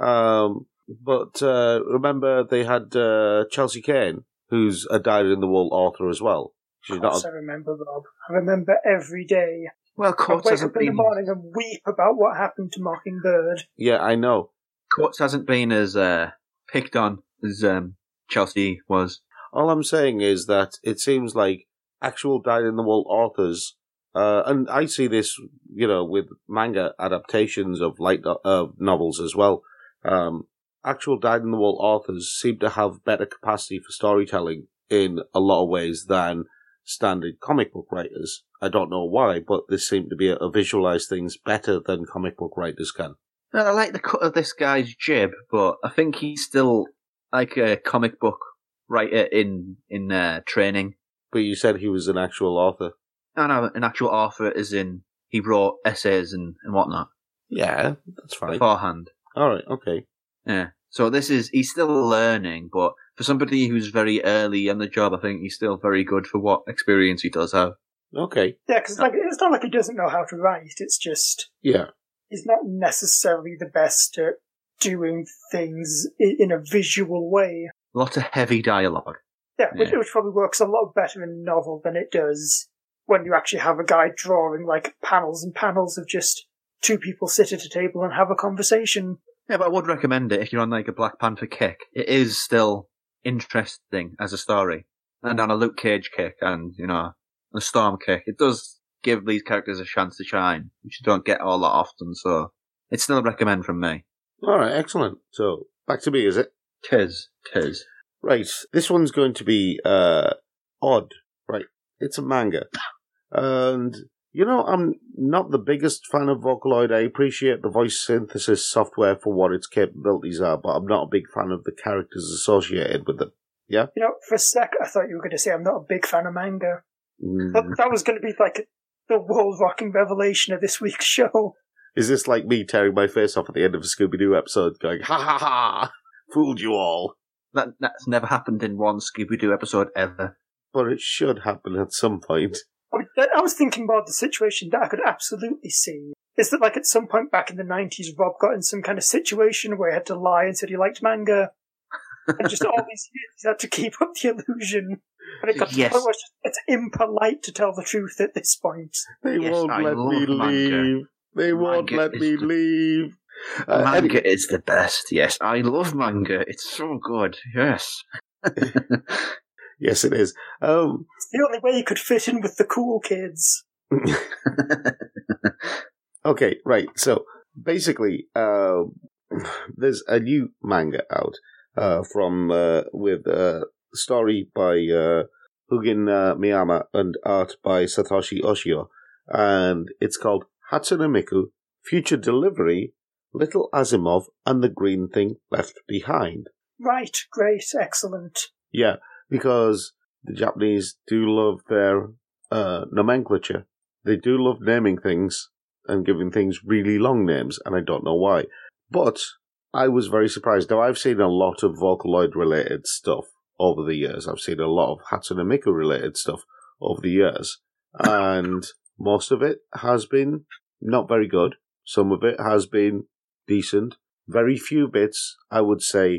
S1: Um, but uh, remember, they had uh, Chelsea Cain, who's a dyed-in-the-wool author as well. She's
S2: Of
S1: not.
S2: course
S1: A,
S2: I remember, Rob. I remember every day.
S3: Well,
S2: I
S3: Coates
S2: wake
S3: hasn't
S2: up in the
S3: been.
S2: morning and weep about what happened to Mockingbird.
S1: yeah, I know.
S3: Coates hasn't been as uh, picked on as um, Chelsea was.
S1: All I'm saying is that it seems like actual dyed-in-the-wool authors, uh, and I see this, you know, with manga adaptations of light no- uh, novels as well. Um, actual dyed-in-the-wool authors seem to have better capacity for storytelling in a lot of ways than standard comic book writers. I don't know why, but they seem to be able to visualize things better than comic book writers can.
S3: Well, I like the cut of this guy's jib, but I think he's still like a comic book writer in in uh, training.
S1: But you said he was an actual author.
S3: I know an actual author, as in he wrote essays and, and whatnot
S1: Yeah, that's fine.
S3: beforehand.
S1: All right, okay.
S3: Yeah. So this is he's still learning, but for somebody who's very early in the job, I think he's still very good for what experience he does have.
S1: Okay,
S2: Yeah, because like, it's not like he doesn't know how to write, it's just
S1: yeah.
S2: he's not necessarily the best at doing things i- in a visual way.
S3: A lot of heavy dialogue.
S2: Yeah, which,
S3: Yeah.
S2: which probably works a lot better in a novel than it does when you actually have a guy drawing like panels and panels of just two people sit at a table and have a conversation.
S3: Yeah, but I would recommend it if you're on like a Black Panther kick. It is still interesting as a story, and on a Luke Cage kick, and you know, a Storm kick. It does give these characters a chance to shine, which you don't get all that often. So it's still a recommend from me.
S1: All right, excellent. So back to me, is it?
S3: Tis, tis.
S1: Right, this one's going to be uh, odd. Right, it's a manga, and you know I'm not the biggest fan of Vocaloid. I appreciate the voice synthesis software for what its capabilities are, but I'm not a big fan of the characters associated with them. Yeah,
S2: You know, for a sec I thought you were going to say I'm not a big fan of manga.
S1: Mm.
S2: But that was going to be like the world-rocking revelation of this week's show.
S1: Is this like me tearing my face off at the end of a Scooby-Doo episode, going ha ha ha, fooled you all?
S3: That that's never happened in one Scooby-Doo episode ever.
S1: But it should happen at some point.
S2: I mean, I was thinking about the situation that I could absolutely see. Is that like at some point back in the nineties, Rob got in some kind of situation where he had to lie and said he liked manga, and just all these years he had to keep up the illusion. And it got to
S3: Yes.
S2: the point where it's, just, it's impolite to tell the truth at this point.
S1: They
S3: Yes,
S1: won't
S3: I
S1: let
S3: love
S1: me
S3: manga.
S1: leave. They won't
S3: Manga
S1: let
S3: is
S1: me
S3: the-
S1: leave. Uh,
S3: Manga
S1: anyway,
S3: is the best. Yes, I love manga. It's so good. Yes.
S1: yes, it is. Um,
S2: It's the only way he could fit in with the cool kids.
S1: okay, right. So basically, uh, there's a new manga out uh, from uh, with a story by uh, Hugin uh, Miyama and art by Satoshi Oshio, and it's called Hatsune Miku: Future Delivery, Little Asimov, and the Green Thing Left Behind.
S2: Right, great, excellent.
S1: Yeah, because the Japanese do love their uh, nomenclature. They do love naming things and giving things really long names, and I don't know why. But I was very surprised. Now, I've seen a lot of Vocaloid-related stuff over the years. I've seen a lot of Hatsune Miku-related stuff over the years, and most of it has been not very good. Some of it has been decent. Very few bits, I would say,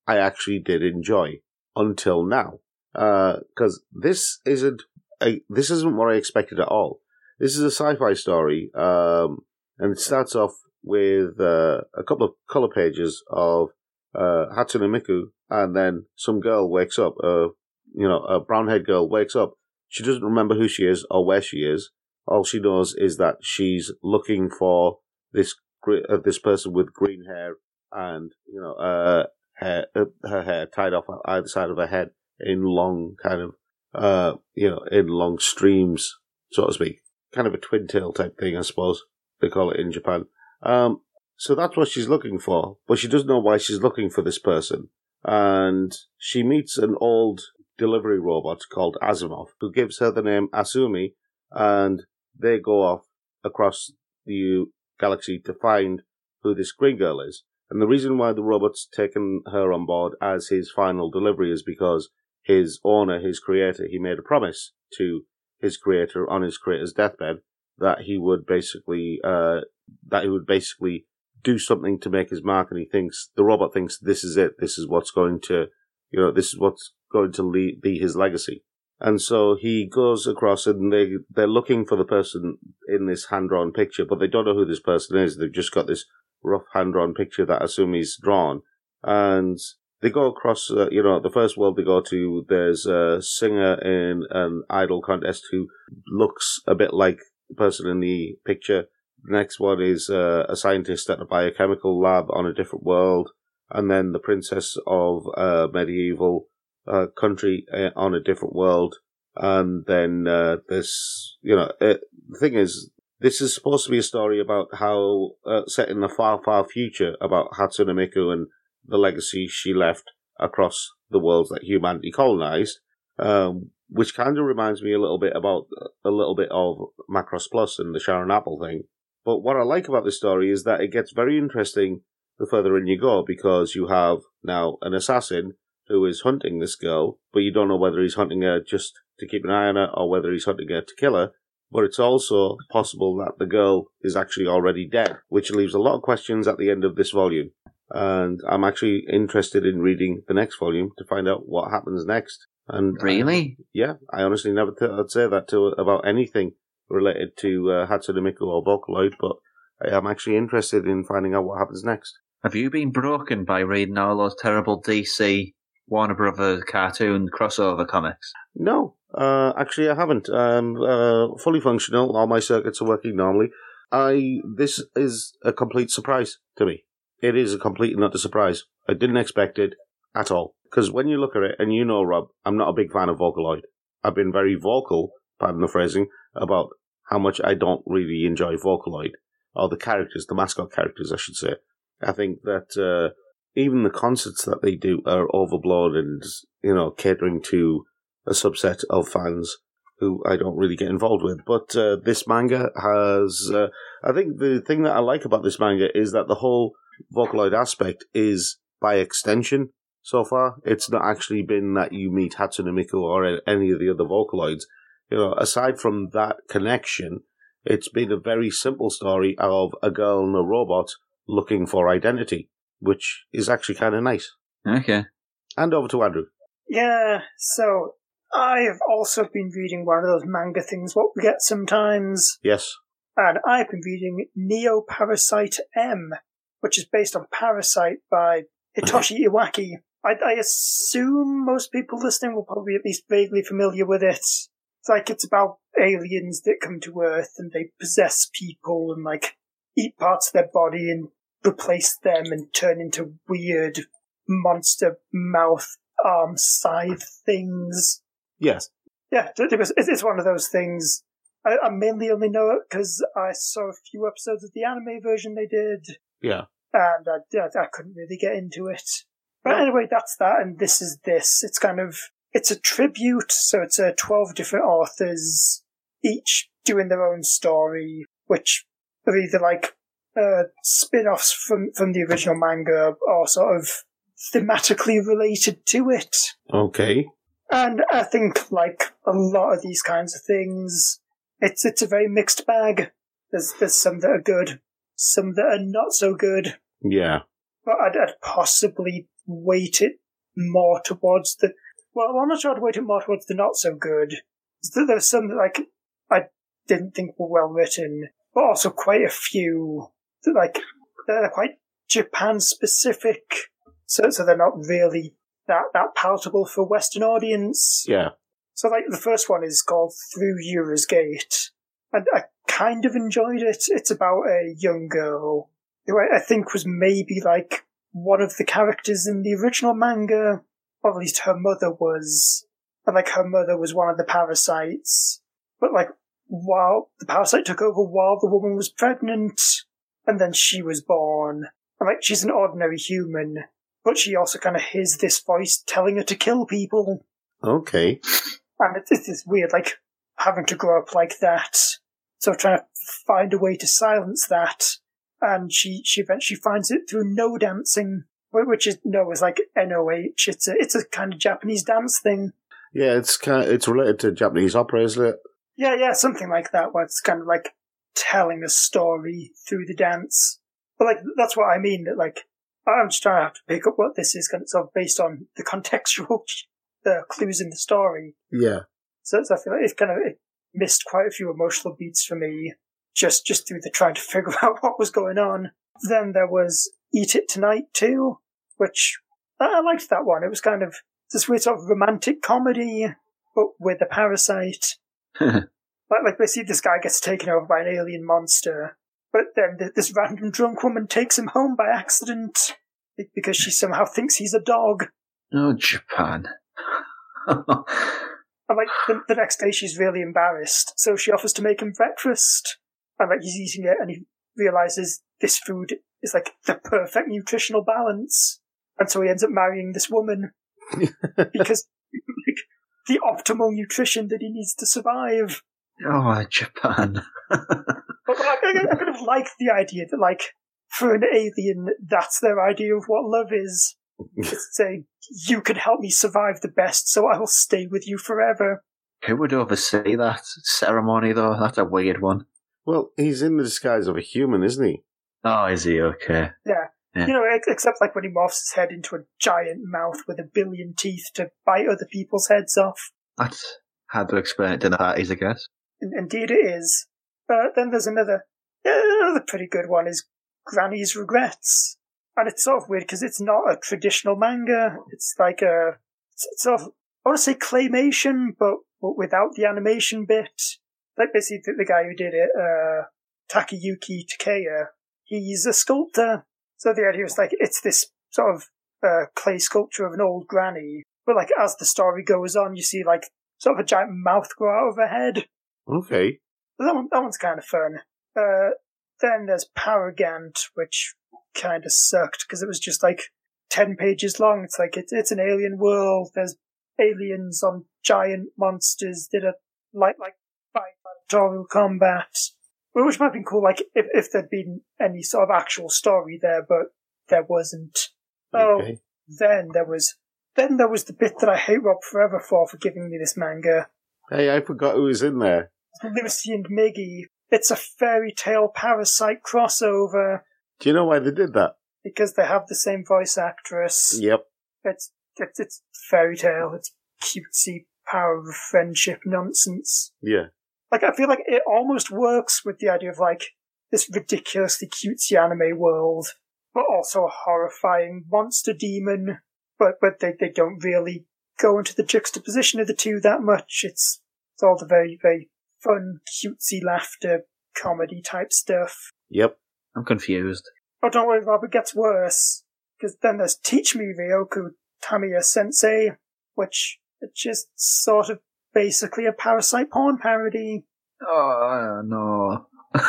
S1: I actually did enjoy until now. Because uh, this isn't a, this isn't what I expected at all. This is a sci-fi story, um, and it starts off with uh, a couple of color pages of uh, Hatsune Miku, and then some girl wakes up. Uh, you know, a brown-haired girl wakes up. She doesn't remember who she is or where she is. All she knows is that she's looking for this uh, this person with green hair and you know, uh, hair, uh, her hair tied off either side of her head in long kind of uh, you know, in long streams, so to speak. Kind of a twin tail type thing, I suppose they call it in Japan. Um, so that's what she's looking for, but she doesn't know why she's looking for this person. And she meets an old delivery robot called Asimov, who gives her the name Asumi, and they go off across the galaxy to find who this green girl is. And the reason why the robot's taken her on board as his final delivery is because his owner, his creator, he made a promise to his creator on his creator's deathbed that he would basically uh, that he would basically do something to make his mark, and he thinks the robot thinks this is it. This is what's going to, you know, this is what's going to lead, be his legacy. And so he goes across, and they they're looking for the person in this hand drawn picture, but they don't know who this person is. They've just got this rough hand drawn picture that Asumi's drawn, and they go across, uh, you know, the first world they go to, there's a singer in an idol contest who looks a bit like the person in the picture. The next one is uh, a scientist at a biochemical lab on a different world. And then the princess of a medieval uh, country uh, on a different world. And then uh, this, you know, uh, the thing is, this is supposed to be a story about how, uh, set in the far, far future, about Hatsune Miku and the legacy she left across the worlds that humanity colonized, um, which kind of reminds me a little bit about a little bit of Macross Plus and the Sharon Apple thing. But what I like about this story is that it gets very interesting the further in you go, because you have now an assassin who is hunting this girl, but you don't know whether he's hunting her just to keep an eye on her or whether he's hunting her to kill her. But it's also possible that the girl is actually already dead, which leaves a lot of questions at the end of this volume. And I'm actually interested in reading the next volume to find out what happens next. And
S3: really?
S1: I, yeah, I honestly never thought I'd say that to about anything related to uh, Hatsune Miku or Vocaloid, but I am actually interested in finding out what happens next.
S3: Have you been broken by reading all those terrible D C Warner Brothers cartoon crossover comics?
S1: No, uh, actually I haven't. I'm uh, fully functional. All my circuits are working normally. I this is a complete surprise to me. It is a complete and utter surprise. I didn't expect it at all. Because when you look at it, and you know, Rob, I'm not a big fan of Vocaloid. I've been very vocal, pardon the phrasing, about how much I don't really enjoy Vocaloid. Or the characters, the mascot characters, I should say. I think that uh, even the concerts that they do are overblown and, you know, catering to a subset of fans who I don't really get involved with. But uh, this manga has... Uh, I think the thing that I like about this manga is that the whole Vocaloid aspect is by extension so far. It's not actually been that you meet Hatsune Miku or any of the other Vocaloids. You know, aside from that connection, it's been a very simple story of a girl and a robot looking for identity, which is actually kind of nice.
S3: Okay.
S1: And over to Andrew.
S2: Yeah, so I've also been reading one of those manga things, what we get sometimes.
S1: Yes.
S2: And I've been reading Neo Parasite M, which is based on Parasite by Hitoshi Iwaki. I, I assume most people listening will probably be at least vaguely familiar with it. It's like it's about aliens that come to Earth and they possess people and like eat parts of their body and replace them and turn into weird monster mouth arm scythe things.
S1: Yes.
S2: Yeah, it's one of those things. I, I mainly only know it because I saw a few episodes of the anime version they did.
S1: Yeah.
S2: And I, I, I couldn't really get into it. But anyway, that's that, and this is this. It's kind of, it's a tribute, so it's uh, twelve different authors, each doing their own story, which are either like uh, spin-offs from, from the original manga or sort of thematically related to it.
S1: Okay.
S2: And I think, like a lot of these kinds of things, it's it's a very mixed bag. There's there's some that are good, some that are not so good.
S1: Yeah.
S2: But I'd, I'd possibly weight it more towards the... Well, I'm not sure I'd weight it more towards the not so good. There's some that, like, I didn't think were well written, but also quite a few that, like, they're quite Japan-specific, so so they're not really that, that palatable for Western audience.
S1: Yeah.
S2: So, like, the first one is called Through Yura's Gate, and I kind of enjoyed it. It's about a young girl who I, I think was maybe, like, one of the characters in the original manga, or at least her mother was. And, like, her mother was one of the parasites. But, like, while the parasite took over while the woman was pregnant, and then she was born. And, like, she's an ordinary human, but she also kind of hears this voice telling her to kill people.
S1: Okay.
S2: And it's, it's this weird, like, having to grow up like that. So trying to find a way to silence that. And she, she eventually finds it through no dancing, which is, no, is like N O H. It's a, it's a kind of Japanese dance thing.
S1: Yeah, it's kind of, it's related to Japanese opera, isn't it?
S2: Yeah, yeah, something like that, where it's kind of like telling a story through the dance. But, like, that's what I mean, that, like, I'm just trying to have to pick up what this is, kind of sort of based on the contextual uh, clues in the story.
S1: Yeah.
S2: So, so I feel like it kind of it missed quite a few emotional beats for me, just, just through the trying to figure out what was going on. Then there was Eat It Tonight too, which I, I liked that one. It was kind of this weird sort of romantic comedy, but with a parasite. like, like basically this guy gets taken over by an alien monster, but then th- this random drunk woman takes him home by accident because she somehow thinks he's a dog.
S3: Oh, Japan.
S2: And like the, the next day she's really embarrassed, so she offers to make him breakfast. And like he's eating it and he realizes this food is like the perfect nutritional balance. And so he ends up marrying this woman because like the optimal nutrition that he needs to survive.
S3: Oh, Japan.
S2: But like, I, I kind of like the idea that, like, for an alien, that's their idea of what love is. It's saying, you can help me survive the best, so I will stay with you forever.
S3: Who would oversee that ceremony, though? That's a weird one.
S1: Well, he's in the disguise of a human, isn't he?
S3: Oh, is he? Okay.
S2: Yeah.
S3: Yeah.
S2: You know, ex- except like when he morphs his head into a giant mouth with a billion teeth to bite other people's heads off.
S3: That's hard to explain it to the parties, I guess.
S2: In- indeed it is. Uh, then there's another, uh, another pretty good one is Granny's Regrets. And it's sort of weird because it's not a traditional manga. It's like a, it's, it's sort of, I want to say claymation, but, but without the animation bit. Like basically the, the guy who did it, uh, Takayuki Takeya, he's a sculptor. So the idea is like, it's this sort of uh, clay sculpture of an old granny. But like as the story goes on, you see like sort of a giant mouth grow out of her head.
S1: Okay.
S2: So that one, that one's kind of fun. Uh, then there's Paragant, which kind of sucked because it was just like ten pages long. It's like, it's, it's an alien world. There's aliens on giant monsters. Did a light, like, fight gladiatorial combat. Which might have been cool, like, if, if there'd been any sort of actual story there, but there wasn't. Oh,
S1: Okay.
S2: then there was, then there was the bit that I hate Rob forever for, for giving me this manga.
S1: Hey, I forgot who was in there.
S2: Lucy and Miggy. It's a fairy tale parasite crossover,
S1: Do you know why they did that?
S2: because they have the same voice actress.
S1: Yep.
S2: It's, it's, it's fairy tale, it's cutesy power of friendship nonsense.
S1: Yeah.
S2: Like, I feel like it almost works with the idea of, like, this ridiculously cutesy anime world, but also a horrifying monster demon. But but they, they don't really go into the juxtaposition of the two that much. It's, it's all the very, very fun, cutesy laughter, comedy type stuff.
S1: Yep.
S3: I'm confused.
S2: Oh, don't worry, Rob, it gets worse. Because then there's Teach Me Ryoku Tamiya Sensei, which is just sort of basically a parasite porn parody.
S3: Oh, no.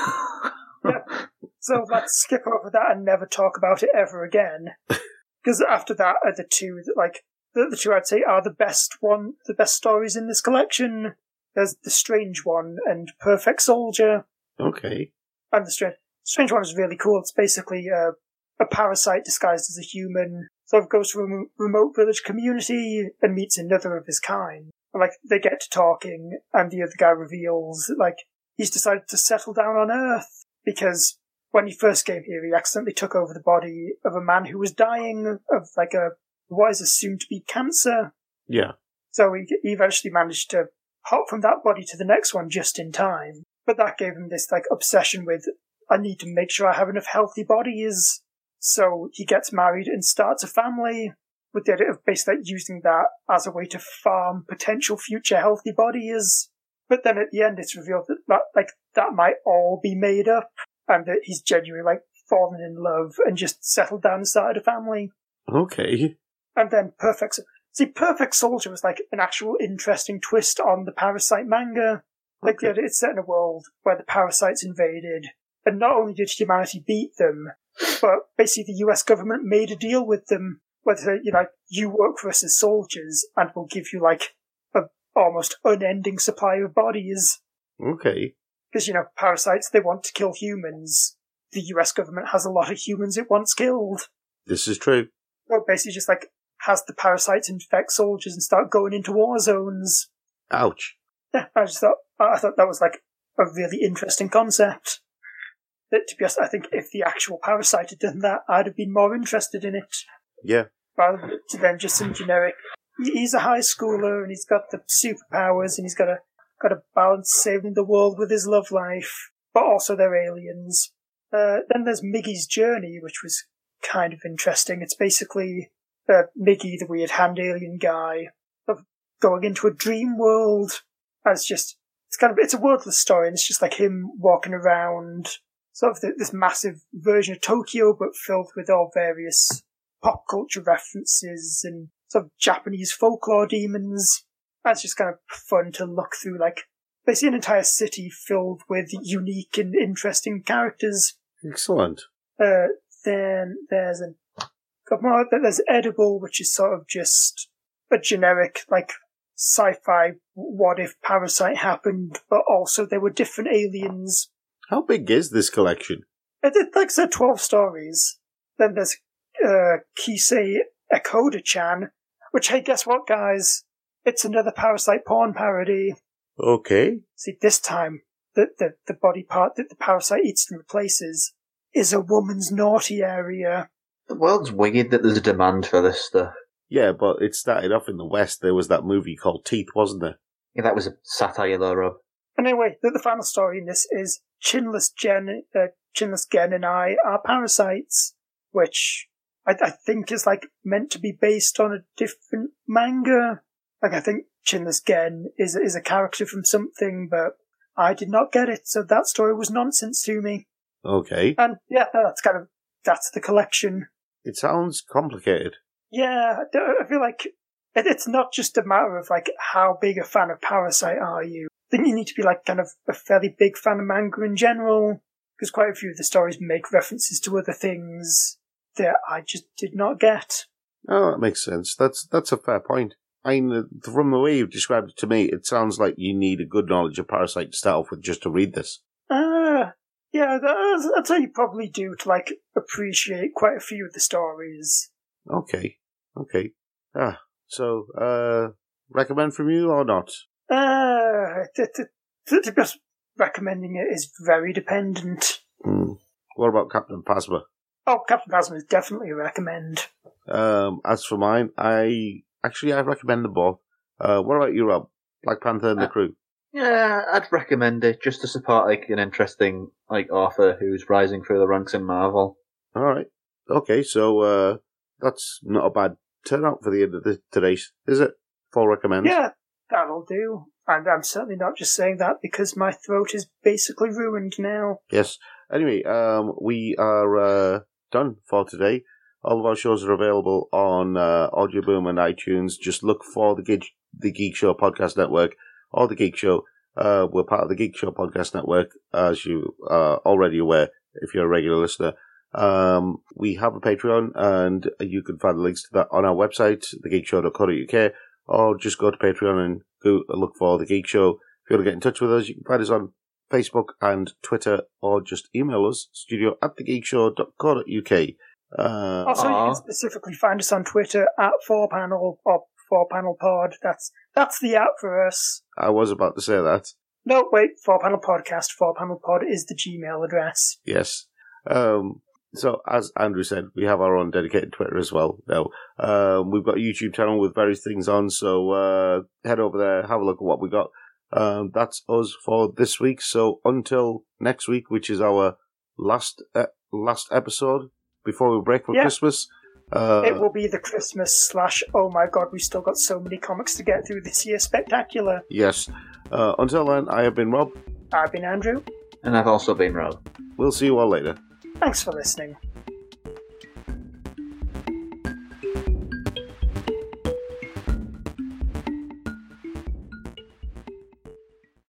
S2: Yep. So let's skip over that and never talk about it ever again. Because after that are the two that, like, the, the two I'd say are the best one, the best stories in this collection. There's The Strange One and Perfect Soldier.
S1: Okay.
S2: And the Strange, Strange One is really cool. It's basically a, a parasite disguised as a human. Sort of goes to a rem- remote village community and meets another of his kind. And, like, they get to talking, and the other guy reveals, like, he's decided to settle down on Earth, because when he first came here, he accidentally took over the body of a man who was dying of, like, a what is assumed to be cancer.
S1: Yeah.
S2: So he, he eventually managed to hop from that body to the next one just in time. But that gave him this like obsession with, I need to make sure I have enough healthy bodies. So he gets married and starts a family with the idea of basically using that as a way to farm potential future healthy bodies. But then at the end it's revealed that, that like that might all be made up and that he's genuinely like fallen in love and just settled down and started a family.
S1: Okay.
S2: And then Perfect... See, Perfect Soldier was like an actual interesting twist on the Parasite manga. Like, okay. It's set in a world where the parasites invaded, and not only did humanity beat them, but basically the U S government made a deal with them, where they say, you know, you work for us as soldiers, and we'll give you, like, a almost unending supply of bodies.
S1: Okay.
S2: Because, you know, parasites, they want to kill humans. The U S government has a lot of humans it wants killed.
S1: This is true.
S2: Well, basically just, like, has the parasites infect soldiers and start going into war zones.
S1: Ouch.
S2: Yeah, I just thought, I thought that was, like, a really interesting concept. That, to be honest, I think if the actual parasite had done that, I'd have been more interested in it.
S1: Yeah.
S2: Rather than just some generic, he's a high schooler and he's got the superpowers and he's got to, got to balance saving the world with his love life, but also they're aliens. Uh, then there's Miggy's Journey, which was kind of interesting. It's basically uh, Miggy, the weird hand alien guy, of going into a dream world. And it's just, it's kind of, it's a wordless story and it's just like him walking around sort of the, this massive version of Tokyo, but filled with all various pop culture references and sort of Japanese folklore demons. That's just kind of fun to look through, like, basically an entire city filled with unique and interesting characters.
S1: Excellent.
S2: Uh, then there's a got more, there's Edible, which is sort of just a generic, like, sci-fi what if Parasite happened, but also there were different aliens.
S1: How big is this collection?
S2: It, it, like I said, twelve stories. Then there's uh, Kisei Ekoda-chan, which, hey, guess what, guys? It's another Parasite porn parody.
S1: Okay.
S2: See, this time, the, the, the body part that the parasite eats and replaces is a woman's naughty area.
S3: The world's weird that there's a demand for this stuff.
S1: Yeah, but it started off in the West. There was that movie called Teeth, wasn't there?
S3: Yeah, that was a satire, though, Rob.
S2: Anyway, the, the final story in this is Chinless Gen, uh, Chinless Gen and I are parasites, which I, I think is, like, meant to be based on a different manga. Like, I think Chinless Gen is, is a character from something, but I did not get it, so that story was nonsense to me.
S1: Okay.
S2: And, yeah, that's kind of, that's the collection.
S1: It sounds complicated.
S2: Yeah, I feel like it, it's not just a matter of, like, how big a fan of Parasite are you. I think you need to be, like, kind of a fairly big fan of manga in general, because quite a few of the stories make references to other things that I just did not get.
S1: Oh, that makes sense. That's that's a fair point. I mean, from the way you've described it to me, it sounds like you need a good knowledge of Parasite to start off with just to read this.
S2: Ah, uh, yeah, that's, that's how you probably do to, like, appreciate quite a few of the stories.
S1: Okay, okay. Ah, so, uh, recommend from you or not?
S2: Uh, to, to, to, to just recommending it is very dependent.
S1: Mm. What about Captain Phasma?
S2: Oh, Captain Phasma is definitely a recommend.
S1: Um, as for mine, I actually I recommend them both. Uh, what about you, Rob? Black Panther and uh, the Crew.
S3: Yeah, I'd recommend it just to support like an interesting like author who's rising through the ranks in Marvel.
S1: All right, okay, so uh, that's not a bad turnout for the end of the, today's, is it? Four recommends.
S2: Yeah, that'll do. And I'm certainly not just saying that because my throat is basically ruined now.
S1: Yes. Anyway, um, we are uh, done for today. All of our shows are available on uh, Audio Boom and iTunes. Just look for the Geek, the Geek Show Podcast Network or the Geek Show. Uh, we're part of the Geek Show Podcast Network, as you are already aware if you're a regular listener. Um, we have a Patreon, and you can find the links to that on our website, the geek show dot co dot uk, or just go to Patreon and go look for The Geek Show. If you want to get in touch with us, you can find us on Facebook and Twitter, or just email us, studio at the geek show dot co dot uk. Uh,
S2: also, you can specifically find us on Twitter at four panel or four panel pod. That's that's the app for us.
S1: I was about to say that.
S2: No, wait, four panel podcast. four panel pod is the Gmail address.
S1: Yes. Um, so, as Andrew said, we have our own dedicated Twitter as well now. Um, we've got a YouTube channel with various things on, so uh, head over there, have a look at what we got. Um, that's us for this week. So until next week, which is our last uh, last episode before we break for
S2: yeah.
S1: Christmas. Uh,
S2: it will be the Christmas slash, oh my god, we've still got so many comics to get through this year spectacular.
S1: Yes. Uh, until then, I have been Rob.
S2: I've been Andrew.
S3: And I've also been Rob.
S1: We'll see you all later.
S2: Thanks for listening.